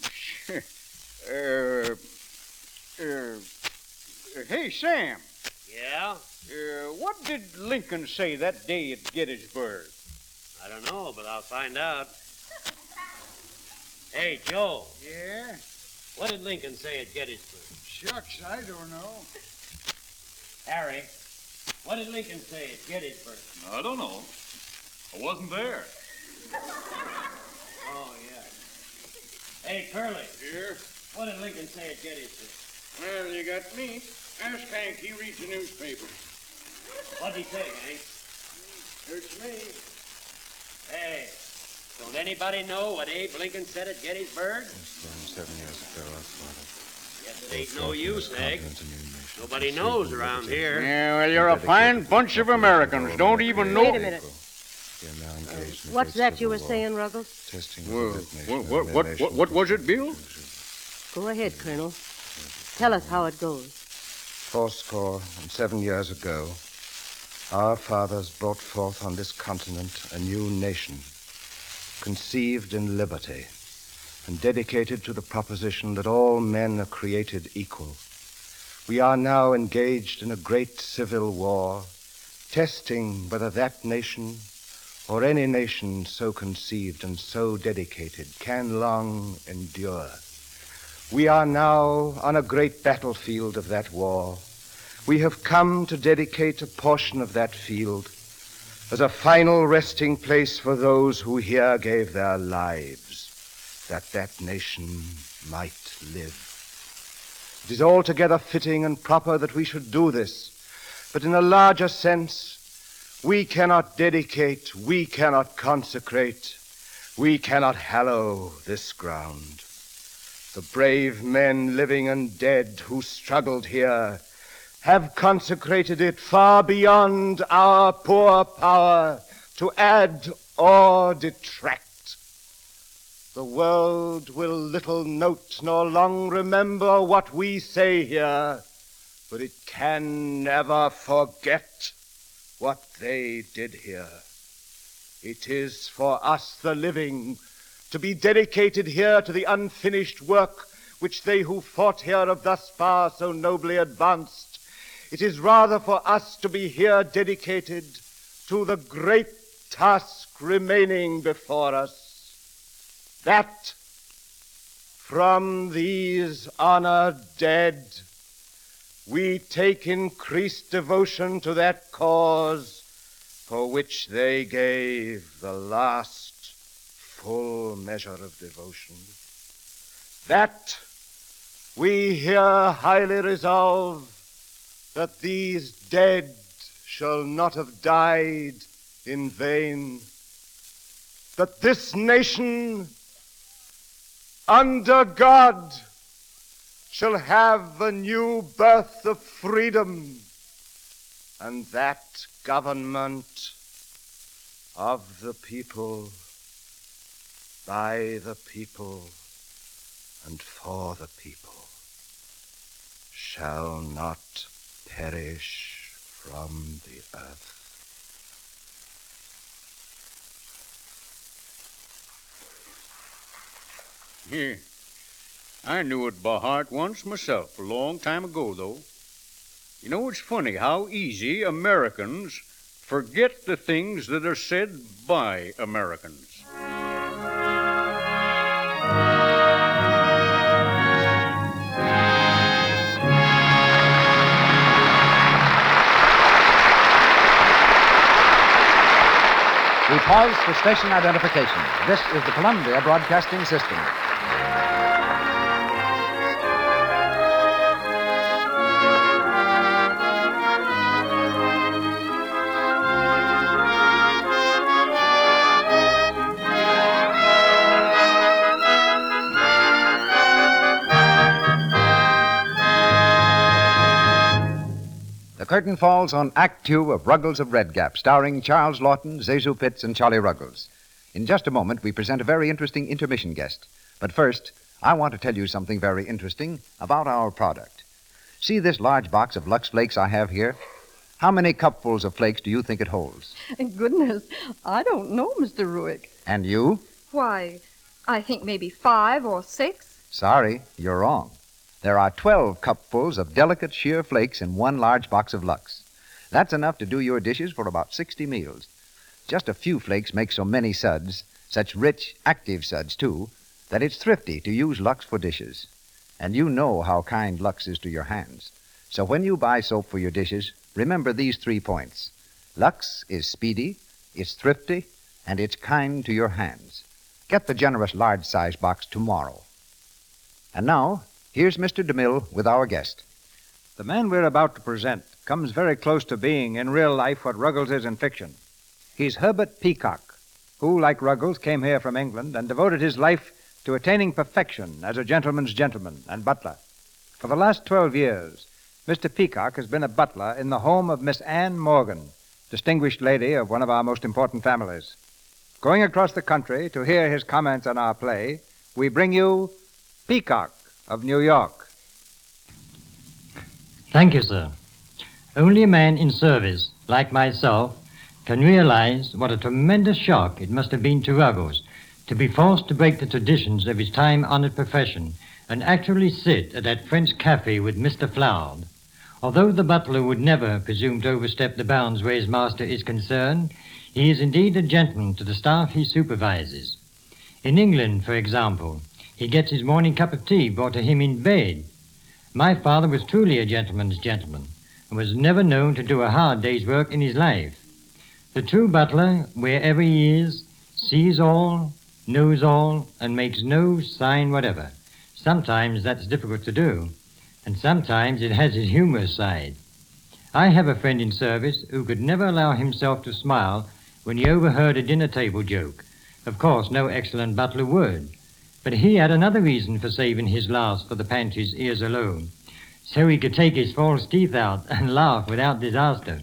uh, uh, hey, Sam. Yeah? Uh, what did Lincoln say that day at Gettysburg? I don't know, but I'll find out. Hey, Joe. Yeah? What did Lincoln say at Gettysburg? Shucks, I don't know. Harry, what did Lincoln say at Gettysburg? I don't know. I wasn't there. Oh, yeah. Hey, Curly. Here? What did Lincoln say at Gettysburg? Well, you got me. Ask Hank. He reads the newspaper. What'd he say, Hank? It's me. Hey, don't anybody know what Abe Lincoln said at Gettysburg? Seven years ago, I thought Yes, Ain't no use, Egg. Nobody knows around here. Yeah, well, you're a fine bunch of Americans. Don't even know. Wait a minute. What's that you were saying, Ruggles? Well, what, what, what, what, what was it, Bill? Go ahead, Colonel. Tell us how it goes. Fourscore and seven years ago, our fathers brought forth on this continent a new nation, conceived in liberty and dedicated to the proposition that all men are created equal. We are now engaged in a great civil war, testing whether that nation or any nation so conceived and so dedicated can long endure. We are now on a great battlefield of that war. We have come to dedicate a portion of that field as a final resting place for those who here gave their lives, that that nation might live. It is altogether fitting and proper that we should do this, but in a larger sense, we cannot dedicate, we cannot consecrate, we cannot hallow this ground. The brave men, living and dead, who struggled here, have consecrated it far beyond our poor power to add or detract. The world will little note nor long remember what we say here, but it can never forget what they did here. It is for us, the living, to be dedicated here to the unfinished work which they who fought here have thus far so nobly advanced. It is rather for us to be here dedicated to the great task remaining before us, that from these honored dead we take increased devotion to that cause for which they gave the last full measure of devotion. That we here highly resolve that these dead shall not have died in vain, that this nation under God shall have a new birth of freedom, and that government of the people, by the people, and for the people shall not perish from the earth. Here. I knew it by heart once myself, a long time ago, though. You know, it's funny how easy Americans forget the things that are said by Americans. We pause for station identification. This is the Columbia Broadcasting System. The curtain falls on Act Two of Ruggles of Red Gap, starring Charles Lawton, Zazu Pitts, and Charlie Ruggles. In just a moment, we present a very interesting intermission guest. But first, I want to tell you something very interesting about our product. See this large box of Lux Flakes I have here? How many cupfuls of flakes do you think it holds? Goodness, I don't know, Mister Ruick. And you? Why, I think maybe five or six. Sorry, you're wrong. There are twelve cupfuls of delicate sheer flakes in one large box of Lux. That's enough to do your dishes for about sixty meals. Just a few flakes make so many suds, such rich, active suds, too, that it's thrifty to use Lux for dishes. And you know how kind Lux is to your hands. So when you buy soap for your dishes, remember these three points. Lux is speedy, it's thrifty, and it's kind to your hands. Get the generous large-size box tomorrow. And now, here's Mister DeMille with our guest. The man we're about to present comes very close to being, in real life, what Ruggles is in fiction. He's Herbert Peacock, who, like Ruggles, came here from England and devoted his life to attaining perfection as a gentleman's gentleman and butler. For the last twelve years, Mister Peacock has been a butler in the home of Miss Anne Morgan, distinguished lady of one of our most important families. Going across the country to hear his comments on our play, we bring you Peacock of New York. Thank you, sir. Only a man in service, like myself, can realize what a tremendous shock it must have been to Ruggles to be forced to break the traditions of his time-honored profession and actually sit at that French cafe with Mister Floud. Although the butler would never presume to overstep the bounds where his master is concerned, he is indeed a gentleman to the staff he supervises. In England, for example, he gets his morning cup of tea brought to him in bed. My father was truly a gentleman's gentleman, and was never known to do a hard day's work in his life. The true butler, wherever he is, sees all, knows all, and makes no sign whatever. Sometimes that's difficult to do, and sometimes it has his humorous side. I have a friend in service who could never allow himself to smile when he overheard a dinner table joke. Of course, no excellent butler would. But he had another reason for saving his laughs for the pantry's ears alone, so he could take his false teeth out and laugh without disaster.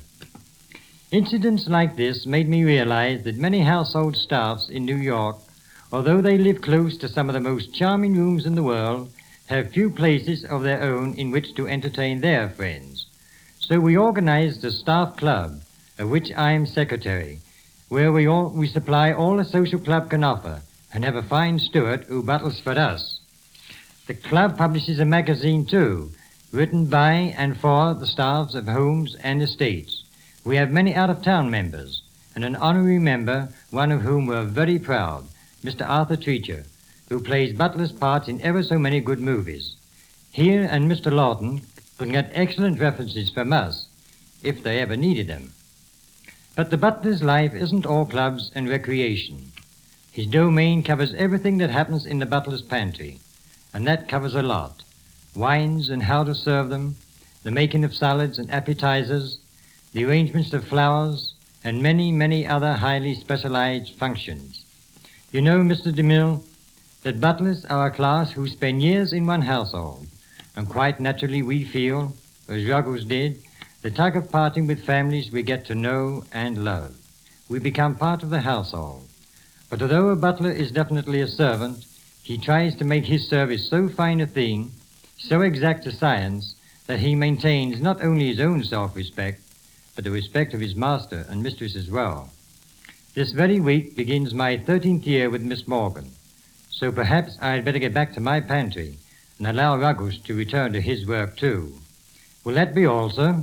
Incidents like this made me realize that many household staffs in New York, although they live close to some of the most charming rooms in the world, have few places of their own in which to entertain their friends. So we organized a staff club, of which I am secretary, where we all we supply all a social club can offer, and have a fine steward who buttles for us. The club publishes a magazine, too, written by and for the staffs of homes and estates. We have many out-of-town members, and an honorary member, one of whom we're very proud, Mister Arthur Treacher, who plays butler's parts in ever so many good movies. He and Mister Lawton can get excellent references from us, if they ever needed them. But the butler's life isn't all clubs and recreation. His domain covers everything that happens in the butler's pantry, and that covers a lot. Wines and how to serve them, the making of salads and appetizers, the arrangements of flowers, and many, many other highly specialized functions. You know, Mister DeMille, that butlers are a class who spend years in one household, and quite naturally we feel, as Ruggles did, the tug of parting with families we get to know and love. We become part of the household. But although a butler is definitely a servant, he tries to make his service so fine a thing, so exact a science, that he maintains not only his own self-respect, but the respect of his master and mistress as well. This very week begins my thirteenth year with Miss Morgan, so perhaps I'd better get back to my pantry and allow Ruggles to return to his work, too. Will that be all, sir?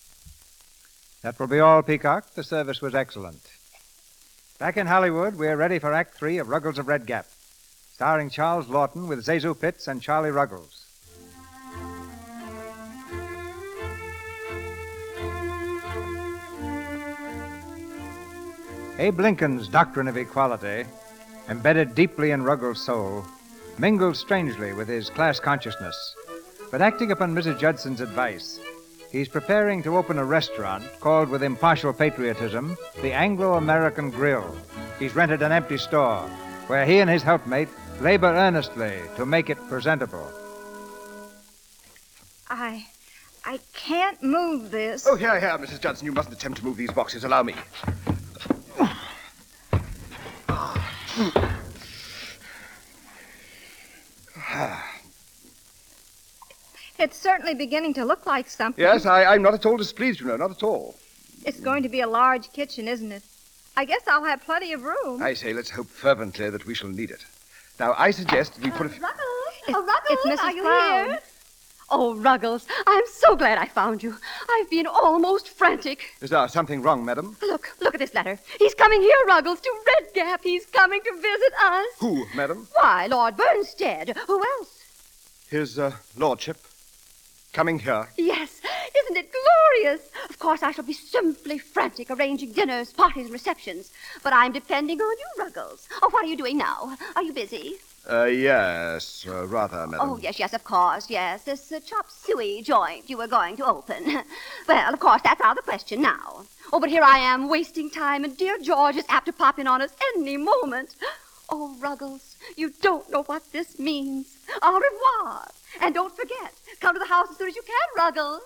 That will be all, Peacock. The service was excellent. Back in Hollywood, we're ready for Act Three of Ruggles of Red Gap, starring Charles Lawton with Zazu Pitts and Charlie Ruggles. Abe Lincoln's doctrine of equality, embedded deeply in Ruggles' soul, mingled strangely with his class consciousness. But acting upon Missus Judson's advice, he's preparing to open a restaurant called, with impartial patriotism, the Anglo-American Grill. He's rented an empty store where he and his helpmate labor earnestly to make it presentable. I... I can't move this. Oh, here, here, Missus Judson. You mustn't attempt to move these boxes. Allow me. It's certainly beginning to look like something. Yes, I, I'm not at all displeased, you know, not at all. It's going to be a large kitchen, isn't it? I guess I'll have plenty of room. I say, let's hope fervently that we shall need it. Now, I suggest we put a few... Ruggles! It's, oh, Ruggles, it's Missus are you Cloud. here? Oh, Ruggles, I'm so glad I found you. I've been almost frantic. Is there something wrong, madam? Look, look at this letter. He's coming here, Ruggles, to Red Gap. He's coming to visit us. Who, madam? Why, Lord Bernstead. Who else? His, uh, lordship. Coming here. Yes, isn't it glorious? Of course, I shall be simply frantic arranging dinners, parties, and receptions. But I'm depending on you, Ruggles. Oh, what are you doing now? Are you busy? Uh, yes, uh, rather, madam. Oh, yes, yes, of course, yes. This uh, chop suey joint you were going to open. Well, of course, that's out of the question now. Oh, but here I am, wasting time, and dear George is apt to pop in on us any moment. Oh, Ruggles, you don't know what this means. Au revoir. And don't forget, come to the house as soon as you can, Ruggles.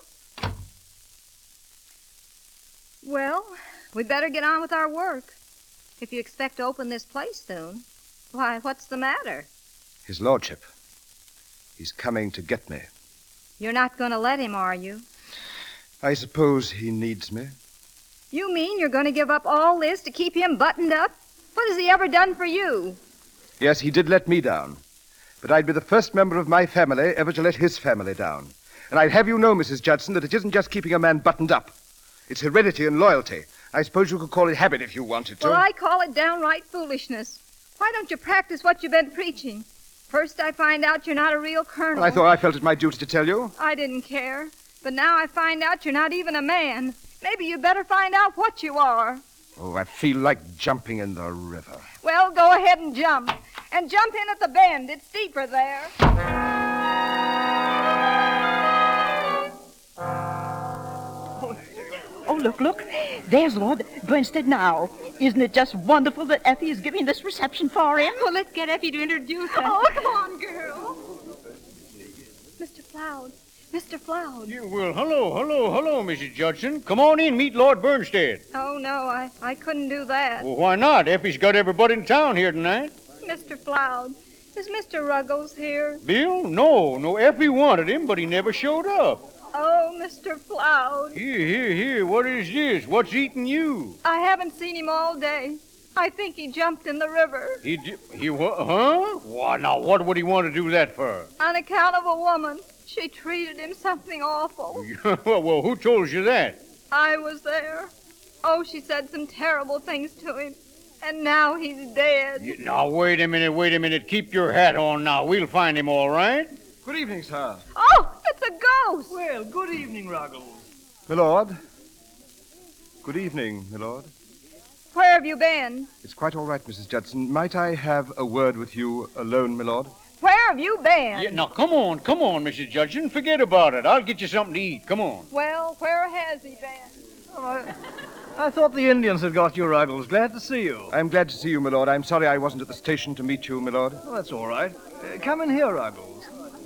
Well, we'd better get on with our work. If you expect to open this place soon, why, what's the matter? His lordship. He's coming to get me. You're not going to let him, are you? I suppose he needs me. You mean you're going to give up all this to keep him buttoned up? What has he ever done for you? Yes, he did let me down. But I'd be the first member of my family ever to let his family down. And I'd have you know, Missus Judson, that it isn't just keeping a man buttoned up. It's heredity and loyalty. I suppose you could call it habit if you wanted to. Well, I call it downright foolishness. Why don't you practice what you've been preaching? First I find out you're not a real colonel. Well, I thought I felt it my duty to tell you. I didn't care. But now I find out you're not even a man. Maybe you'd better find out what you are. Oh, I feel like jumping in the river. Well, go ahead and jump. And jump in at the bend. It's deeper there. Oh, look, look. There's Lord Bernstead now. Isn't it just wonderful that Effie is giving this reception for him? Well, let's get Effie to introduce us. Oh, come on, girl. Mister Floud. Mister Floud. Yeah, well, hello, hello, hello, Missus Judson. Come on in, meet Lord Bernstead. Oh, no, I, I couldn't do that. Well, why not? Effie's got everybody in town here tonight. Mister Floud, is Mister Ruggles here? Bill? No, no, Effie wanted him, but he never showed up. Oh, Mister Floud. Here, here, here, what is this? What's eating you? I haven't seen him all day. I think he jumped in the river. He, di- he what, huh? Why, now, what would he want to do that for? On account of a woman. She treated him something awful. well, well, who told you that? I was there. Oh, she said some terrible things to him. And now he's dead. You, now, wait a minute, wait a minute. Keep your hat on now. We'll find him, all right? Good evening, sir. Oh, it's a ghost. Well, good evening, Ruggles. My lord. Good evening, my lord. Where have you been? It's quite all right, Missus Judson. Might I have a word with you alone, my lord? Where have you been? Yeah, now, come on, come on, Missus Judson. Forget about it. I'll get you something to eat. Come on. Well, where has he been? Oh, I, I thought the Indians had got you, Ruggles. Glad to see you. I'm glad to see you, my lord. I'm sorry I wasn't at the station to meet you, my lord. Oh, that's all right. Uh, come in here, Ruggles.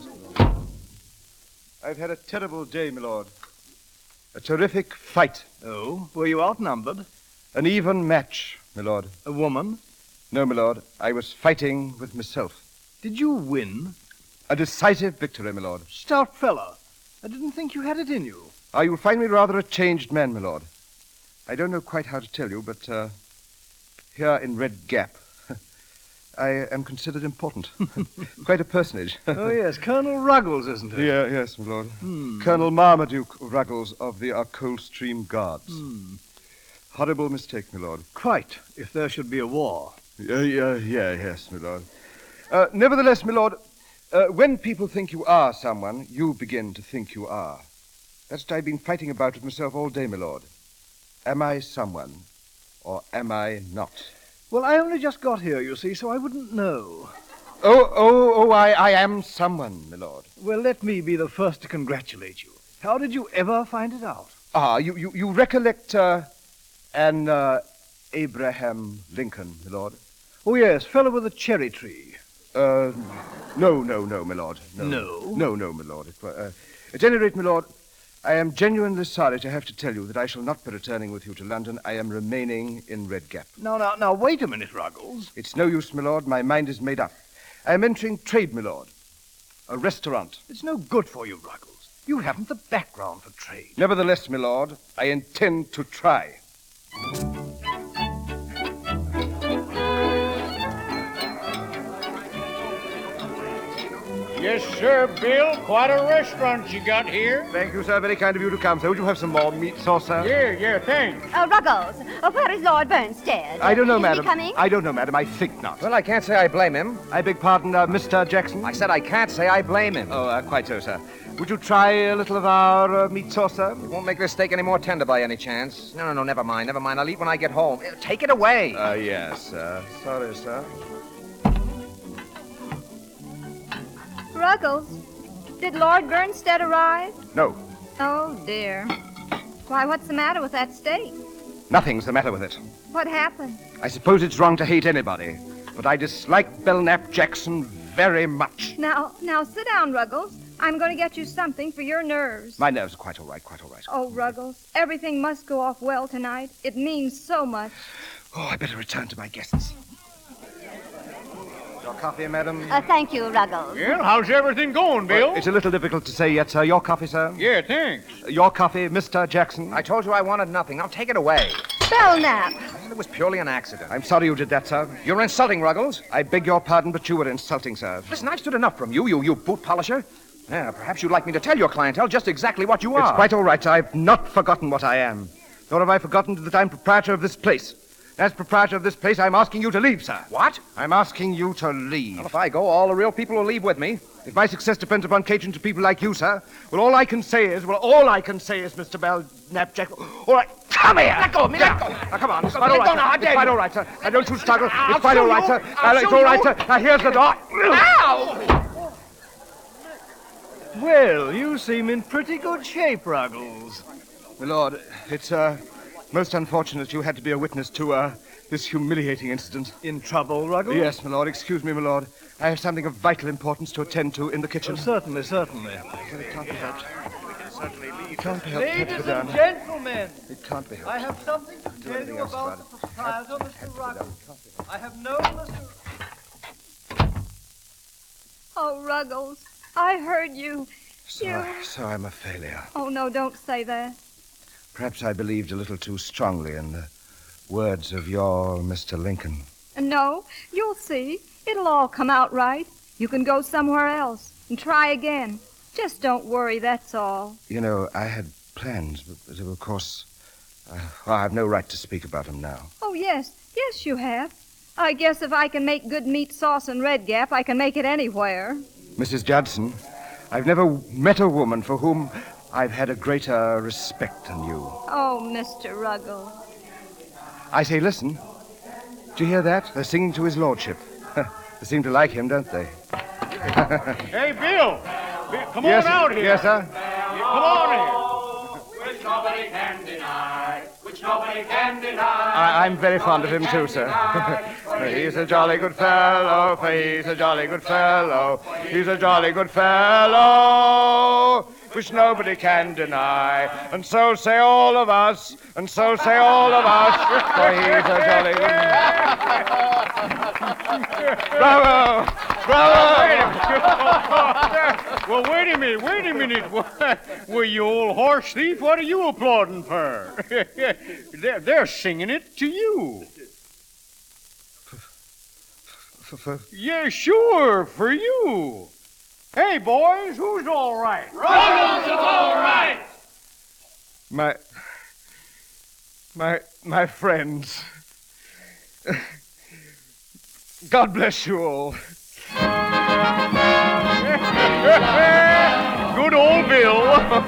I've had a terrible day, my lord. A terrific fight. Oh, were you outnumbered? An even match, my lord. A woman? No, my lord. I was fighting with myself. Did you win? A decisive victory, my lord. Stout fella. I didn't think you had it in you. Ah, you'll find me rather a changed man, my lord. I don't know quite how to tell you, but uh, here in Red Gap, I am considered important. Quite a personage. Oh, yes, Colonel Ruggles, isn't it? Yeah, yes, my lord. Hmm. Colonel Marmaduke Ruggles of the uh, Coldstream Guards. Hmm. Horrible mistake, my lord. Quite, if there should be a war. Uh, yeah, yeah, yes, my lord. Uh, nevertheless, my lord, uh, when people think you are someone, you begin to think you are. That's what I've been fighting about with myself all day, my lord. Am I someone, or am I not? Well, I only just got here, you see, so I wouldn't know. Oh, oh, oh, I, I am someone, my lord. Well, let me be the first to congratulate you. How did you ever find it out? Ah, you, you, you recollect, uh, an, uh, Abraham Lincoln, my lord? Oh, yes, fellow with a cherry tree. Uh, no, no, no, my lord. No? No? No, no, my lord. It, uh, at any rate, my lord, I am genuinely sorry to have to tell you that I shall not be returning with you to London. I am remaining in Red Gap. Now, now, now, wait a minute, Ruggles. It's no use, my lord. My mind is made up. I am entering trade, my lord. A restaurant. It's no good for you, Ruggles. You haven't the background for trade. Nevertheless, my lord, I intend to try. Yes, sir, Bill. Quite a restaurant you got here. Thank you, sir. Very kind of you to come, sir. Would you have some more meat sauce, sir? Yeah, yeah, thanks. Uh, Ruggles, uh, where is Lord Bernstead? I don't know, is madam. He coming? I don't know, madam. I think not. Well, I can't say I blame him. I beg pardon, uh, Mister Jackson? I said I can't say I blame him. Oh, uh, quite so, sir. Would you try a little of our uh, meat sauce, sir? It won't make this steak any more tender by any chance. No, no, no, never mind, never mind. I'll eat when I get home. Uh, Take it away. Uh, yes, sir. Sorry, sir. Ruggles, did Lord Bernstead arrive? No, Oh, dear. Why, what's the matter with that steak? nothing's the matter with it. What happened? I suppose it's wrong to hate anybody, but I dislike Belknap Jackson very much. Now, now, sit down, Ruggles. I'm going to get you something for your nerves. My nerves are quite all right, quite all right. Oh, Ruggles, everything must go off well tonight. It means so much. Oh, I better return to my guests. Your coffee, madam? Uh, thank you, Ruggles. Well, how's everything going, Bill? Well, it's a little difficult to say yet, sir. Your coffee, sir? Yeah, thanks. Your coffee, Mister Jackson? I told you I wanted nothing. Now take it away. Belknap. It was purely an accident. I'm sorry you did that, sir. You're insulting, Ruggles. I beg your pardon, but you were insulting, sir. Listen, I've stood enough from you, you, you boot polisher. Yeah, perhaps you'd like me to tell your clientele just exactly what you are. It's quite all right, sir. I've not forgotten what I am. Nor have I forgotten that I'm proprietor of this place. As proprietor of this place, I'm asking you to leave, sir. What? I'm asking you to leave. Well, if I go, all the real people will leave with me. If my success depends upon catering to people like you, sir, well, all I can say is, well, all I can say is, Mister Belknap Jack, all right, come here. Let go of me, let go. Now, come on, it's Let quite go, all right, let go now, how sir. It's dare quite you. all right, sir. Now, don't you struggle. I'll It's quite sue all right, you. sir. I'll Now, it's sue all right, you. sir. Now, here's the door. Ow! Well, you seem in pretty good shape, Ruggles. My lord, it's, uh, most unfortunate you had to be a witness to, uh, this humiliating incident. In trouble, Ruggles? Yes, my lord. Excuse me, my lord. I have something of vital importance to attend to in the kitchen. Oh, certainly, certainly. Well, it can't be helped. We can certainly leave. It can't be helped. It Ladies can't and be done. gentlemen, It can't be helped. I have something to Do tell anything you else about about the it. proprietor, Mister Ruggles. I have known Mister Oh, Ruggles, I heard you. So, You... so I'm a failure. Oh, no, don't say that. Perhaps I believed a little too strongly in the words of your Mister Lincoln. No, you'll see. It'll all come out right. You can go somewhere else and try again. Just don't worry, that's all. You know, I had plans, but, but of course, uh, well, I have no right to speak about them now. Oh, yes. Yes, you have. I guess if I can make good meat sauce in Red Gap, I can make it anywhere. Missus Judson, I've never met a woman for whom I've had a greater respect than you. Oh, Mister Ruggles. I say, listen. Do you hear that? They're singing to his lordship. They seem to like him, don't they? Hey, Bill. Bill, come yes, on out here. Yes, sir. Come on here. Which nobody can deny. Which nobody can deny. I, I'm very fond of him, too, sir. He's a jolly good fellow. He's a jolly good fellow. He's a jolly good fellow. Which nobody can deny. And so say all of us. And so say all of us. For he's a jolly good... Bravo! Bravo! Well, wait a minute, wait a minute. Well, you old horse thief, what are you applauding for? they're, they're singing it to you. For, for... Yeah, sure, for you. Hey, boys, who's all right? Ruggles is all right! My... My... My friends. God bless you all. Good old Bill.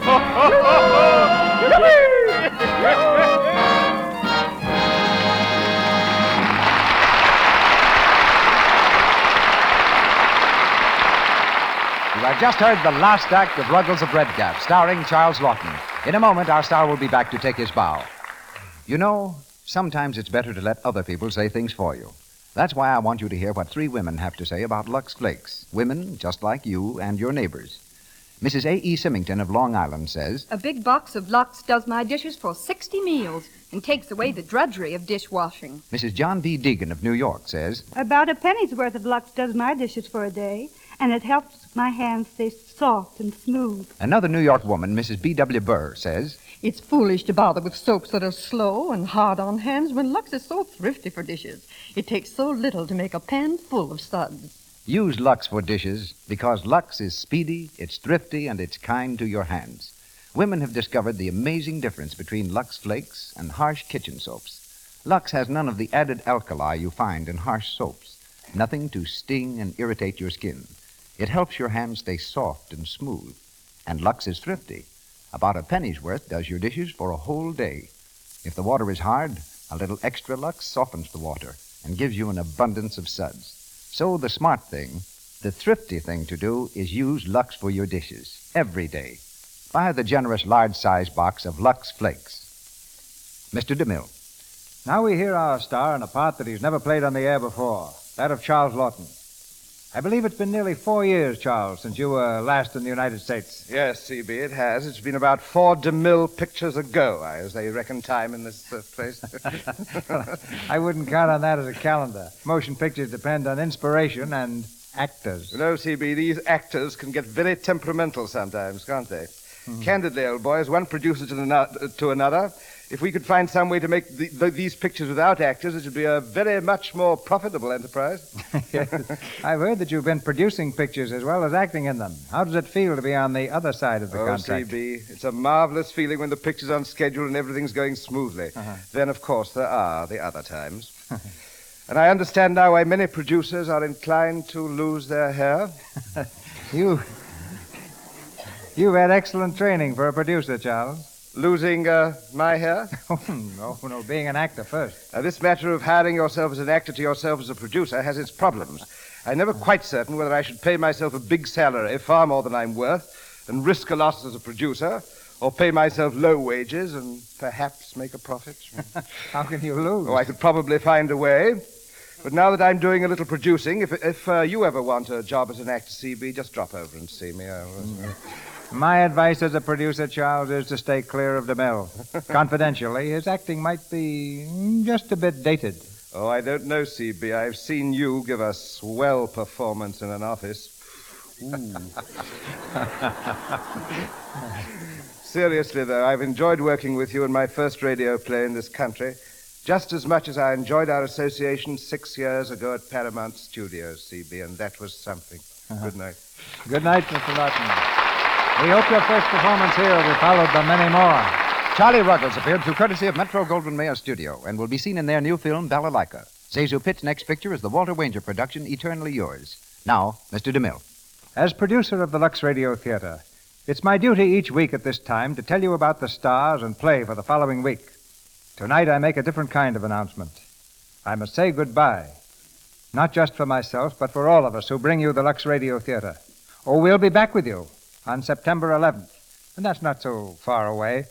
You have just heard the last act of Ruggles of Red Gap, starring Charles Lawton. In a moment, our star will be back to take his bow. You know, sometimes it's better to let other people say things for you. That's why I want you to hear what three women have to say about Lux Flakes. Women just like you and your neighbors. Missus A E. Symington of Long Island says, A big box of Lux does my dishes for sixty meals and takes away the drudgery of dishwashing. Missus John V. Deegan of New York says, About a penny's worth of Lux does my dishes for a day, and it helps my hands stay soft and smooth. Another New York woman, Missus B W. Burr, says, It's foolish to bother with soaps that are slow and hard on hands when Lux is so thrifty for dishes. It takes so little to make a pan full of suds. Use Lux for dishes because Lux is speedy, it's thrifty, and it's kind to your hands. Women have discovered the amazing difference between Lux Flakes and harsh kitchen soaps. Lux has none of the added alkali you find in harsh soaps. Nothing to sting and irritate your skin. It helps your hands stay soft and smooth. And Lux is thrifty. About a penny's worth does your dishes for a whole day. If the water is hard, a little extra Lux softens the water and gives you an abundance of suds. So the smart thing, the thrifty thing to do is use Lux for your dishes every day. Buy the generous large-size box of Lux Flakes. Mister DeMille. Now we hear our star in a part that he's never played on the air before, that of Charles Lawton. I believe it's been nearly four years, Charles, since you were last in the United States. Yes, C B, it has. It's been about four DeMille pictures ago, as they reckon time in this uh, place. Well, I wouldn't count on that as a calendar. Motion pictures depend on inspiration and actors. You know, C B, these actors can get very temperamental sometimes, can't they? Mm-hmm. Candidly, old boy, as one producer to, the, to another, if we could find some way to make the, the, these pictures without actors, it would be a very much more profitable enterprise. Yes. I've heard that you've been producing pictures as well as acting in them. How does it feel to be on the other side of the oh, contract? C B, it's a marvelous feeling when the picture's on schedule and everything's going smoothly. Uh-huh. Then, of course, there are the other times. And I understand now why many producers are inclined to lose their hair. you... You've had excellent training for a producer, Charles. Losing uh, my hair? Oh, no, no, being an actor first. Uh, this matter of hiring yourself as an actor to yourself as a producer has its problems. I'm never quite certain whether I should pay myself a big salary, far more than I'm worth, and risk a loss as a producer, or pay myself low wages and perhaps make a profit. How can you lose? Oh, I could probably find a way. But now that I'm doing a little producing, if if uh, you ever want a job as an actor, C B, just drop over and see me. Uh, My advice as a producer, Charles, is to stay clear of DeMille. Confidentially, his acting might be just a bit dated. Oh, I don't know, C B. I've seen you give a swell performance in an office. Seriously, though, I've enjoyed working with you in my first radio play in this country, just as much as I enjoyed our association six years ago at Paramount Studios, C B, and that was something. Uh-huh. Good night. Good night, Mister Lawton. We hope your first performance here will be followed by many more. Charlie Ruggles appeared through courtesy of Metro Goldwyn Mayer Studio and will be seen in their new film, Balalaika. Zezou Pitt's next picture is the Walter Wanger production, Eternally Yours. Now, Mister DeMille. As producer of the Lux Radio Theater, it's my duty each week at this time to tell you about the stars and play for the following week. Tonight I make a different kind of announcement. I must say goodbye, not just for myself, but for all of us who bring you the Lux Radio Theater. Oh, we'll be back with you on September eleventh, and that's not so far away.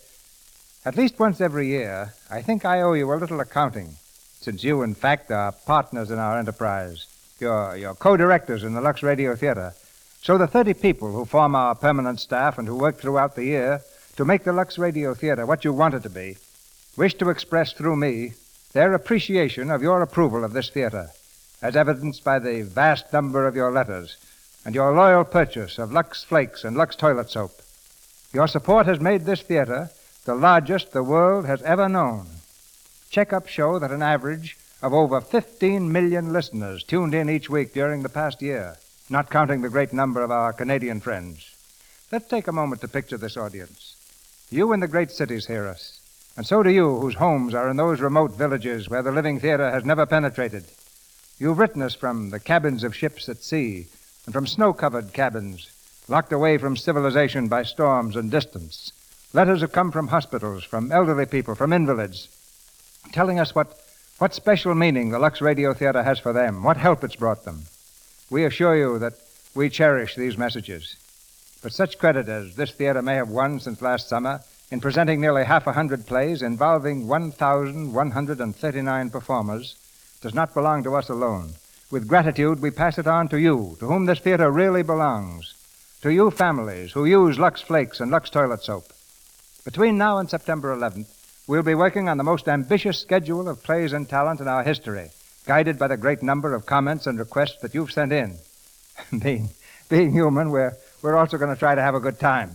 At least once every year, I think I owe you a little accounting, since you, in fact, are partners in our enterprise. You're, you're co-directors in the Lux Radio Theater. So the thirty people who form our permanent staff and who work throughout the year to make the Lux Radio Theater what you want it to be, wish to express through me their appreciation of your approval of this theater, as evidenced by the vast number of your letters and your loyal purchase of Lux Flakes and Lux Toilet Soap. Your support has made this theater the largest the world has ever known. Checkups show that an average of over fifteen million listeners tuned in each week during the past year, not counting the great number of our Canadian friends. Let's take a moment to picture this audience. You in the great cities hear us, and so do you whose homes are in those remote villages where the living theater has never penetrated. You've written us from the cabins of ships at sea, and from snow-covered cabins, locked away from civilization by storms and distance. Letters have come from hospitals, from elderly people, from invalids, telling us what, what special meaning the Lux Radio Theater has for them, what help it's brought them. We assure you that we cherish these messages. But such credit as this theater may have won since last summer in presenting nearly half a hundred plays involving one thousand one hundred thirty-nine performers does not belong to us alone. With gratitude, we pass it on to you, to whom this theater really belongs, to you families who use Lux Flakes and Lux Toilet Soap. Between now and September eleventh, we'll be working on the most ambitious schedule of plays and talent in our history, guided by the great number of comments and requests that you've sent in. being, being human, we're, we're also going to try to have a good time.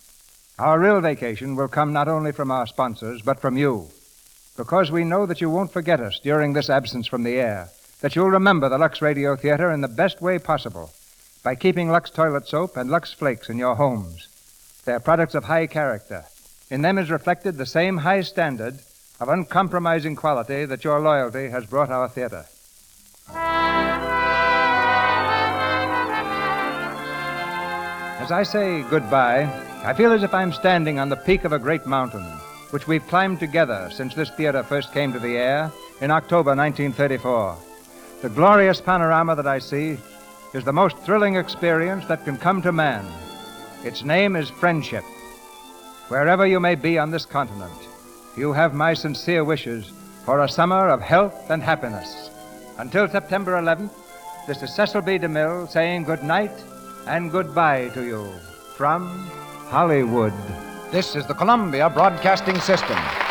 Our real vacation will come not only from our sponsors, but from you, because we know that you won't forget us during this absence from the air, that you'll remember the Lux Radio Theater in the best way possible by keeping Lux Toilet Soap and Lux Flakes in your homes. They're products of high character. In them is reflected the same high standard of uncompromising quality that your loyalty has brought our theater. As I say goodbye, I feel as if I'm standing on the peak of a great mountain, which we've climbed together since this theater first came to the air in October nineteen thirty-four. The glorious panorama that I see is the most thrilling experience that can come to man. Its name is friendship. Wherever you may be on this continent, you have my sincere wishes for a summer of health and happiness. Until September eleventh, this is Cecil B. DeMille saying good night and goodbye to you from Hollywood. This is the Columbia Broadcasting System.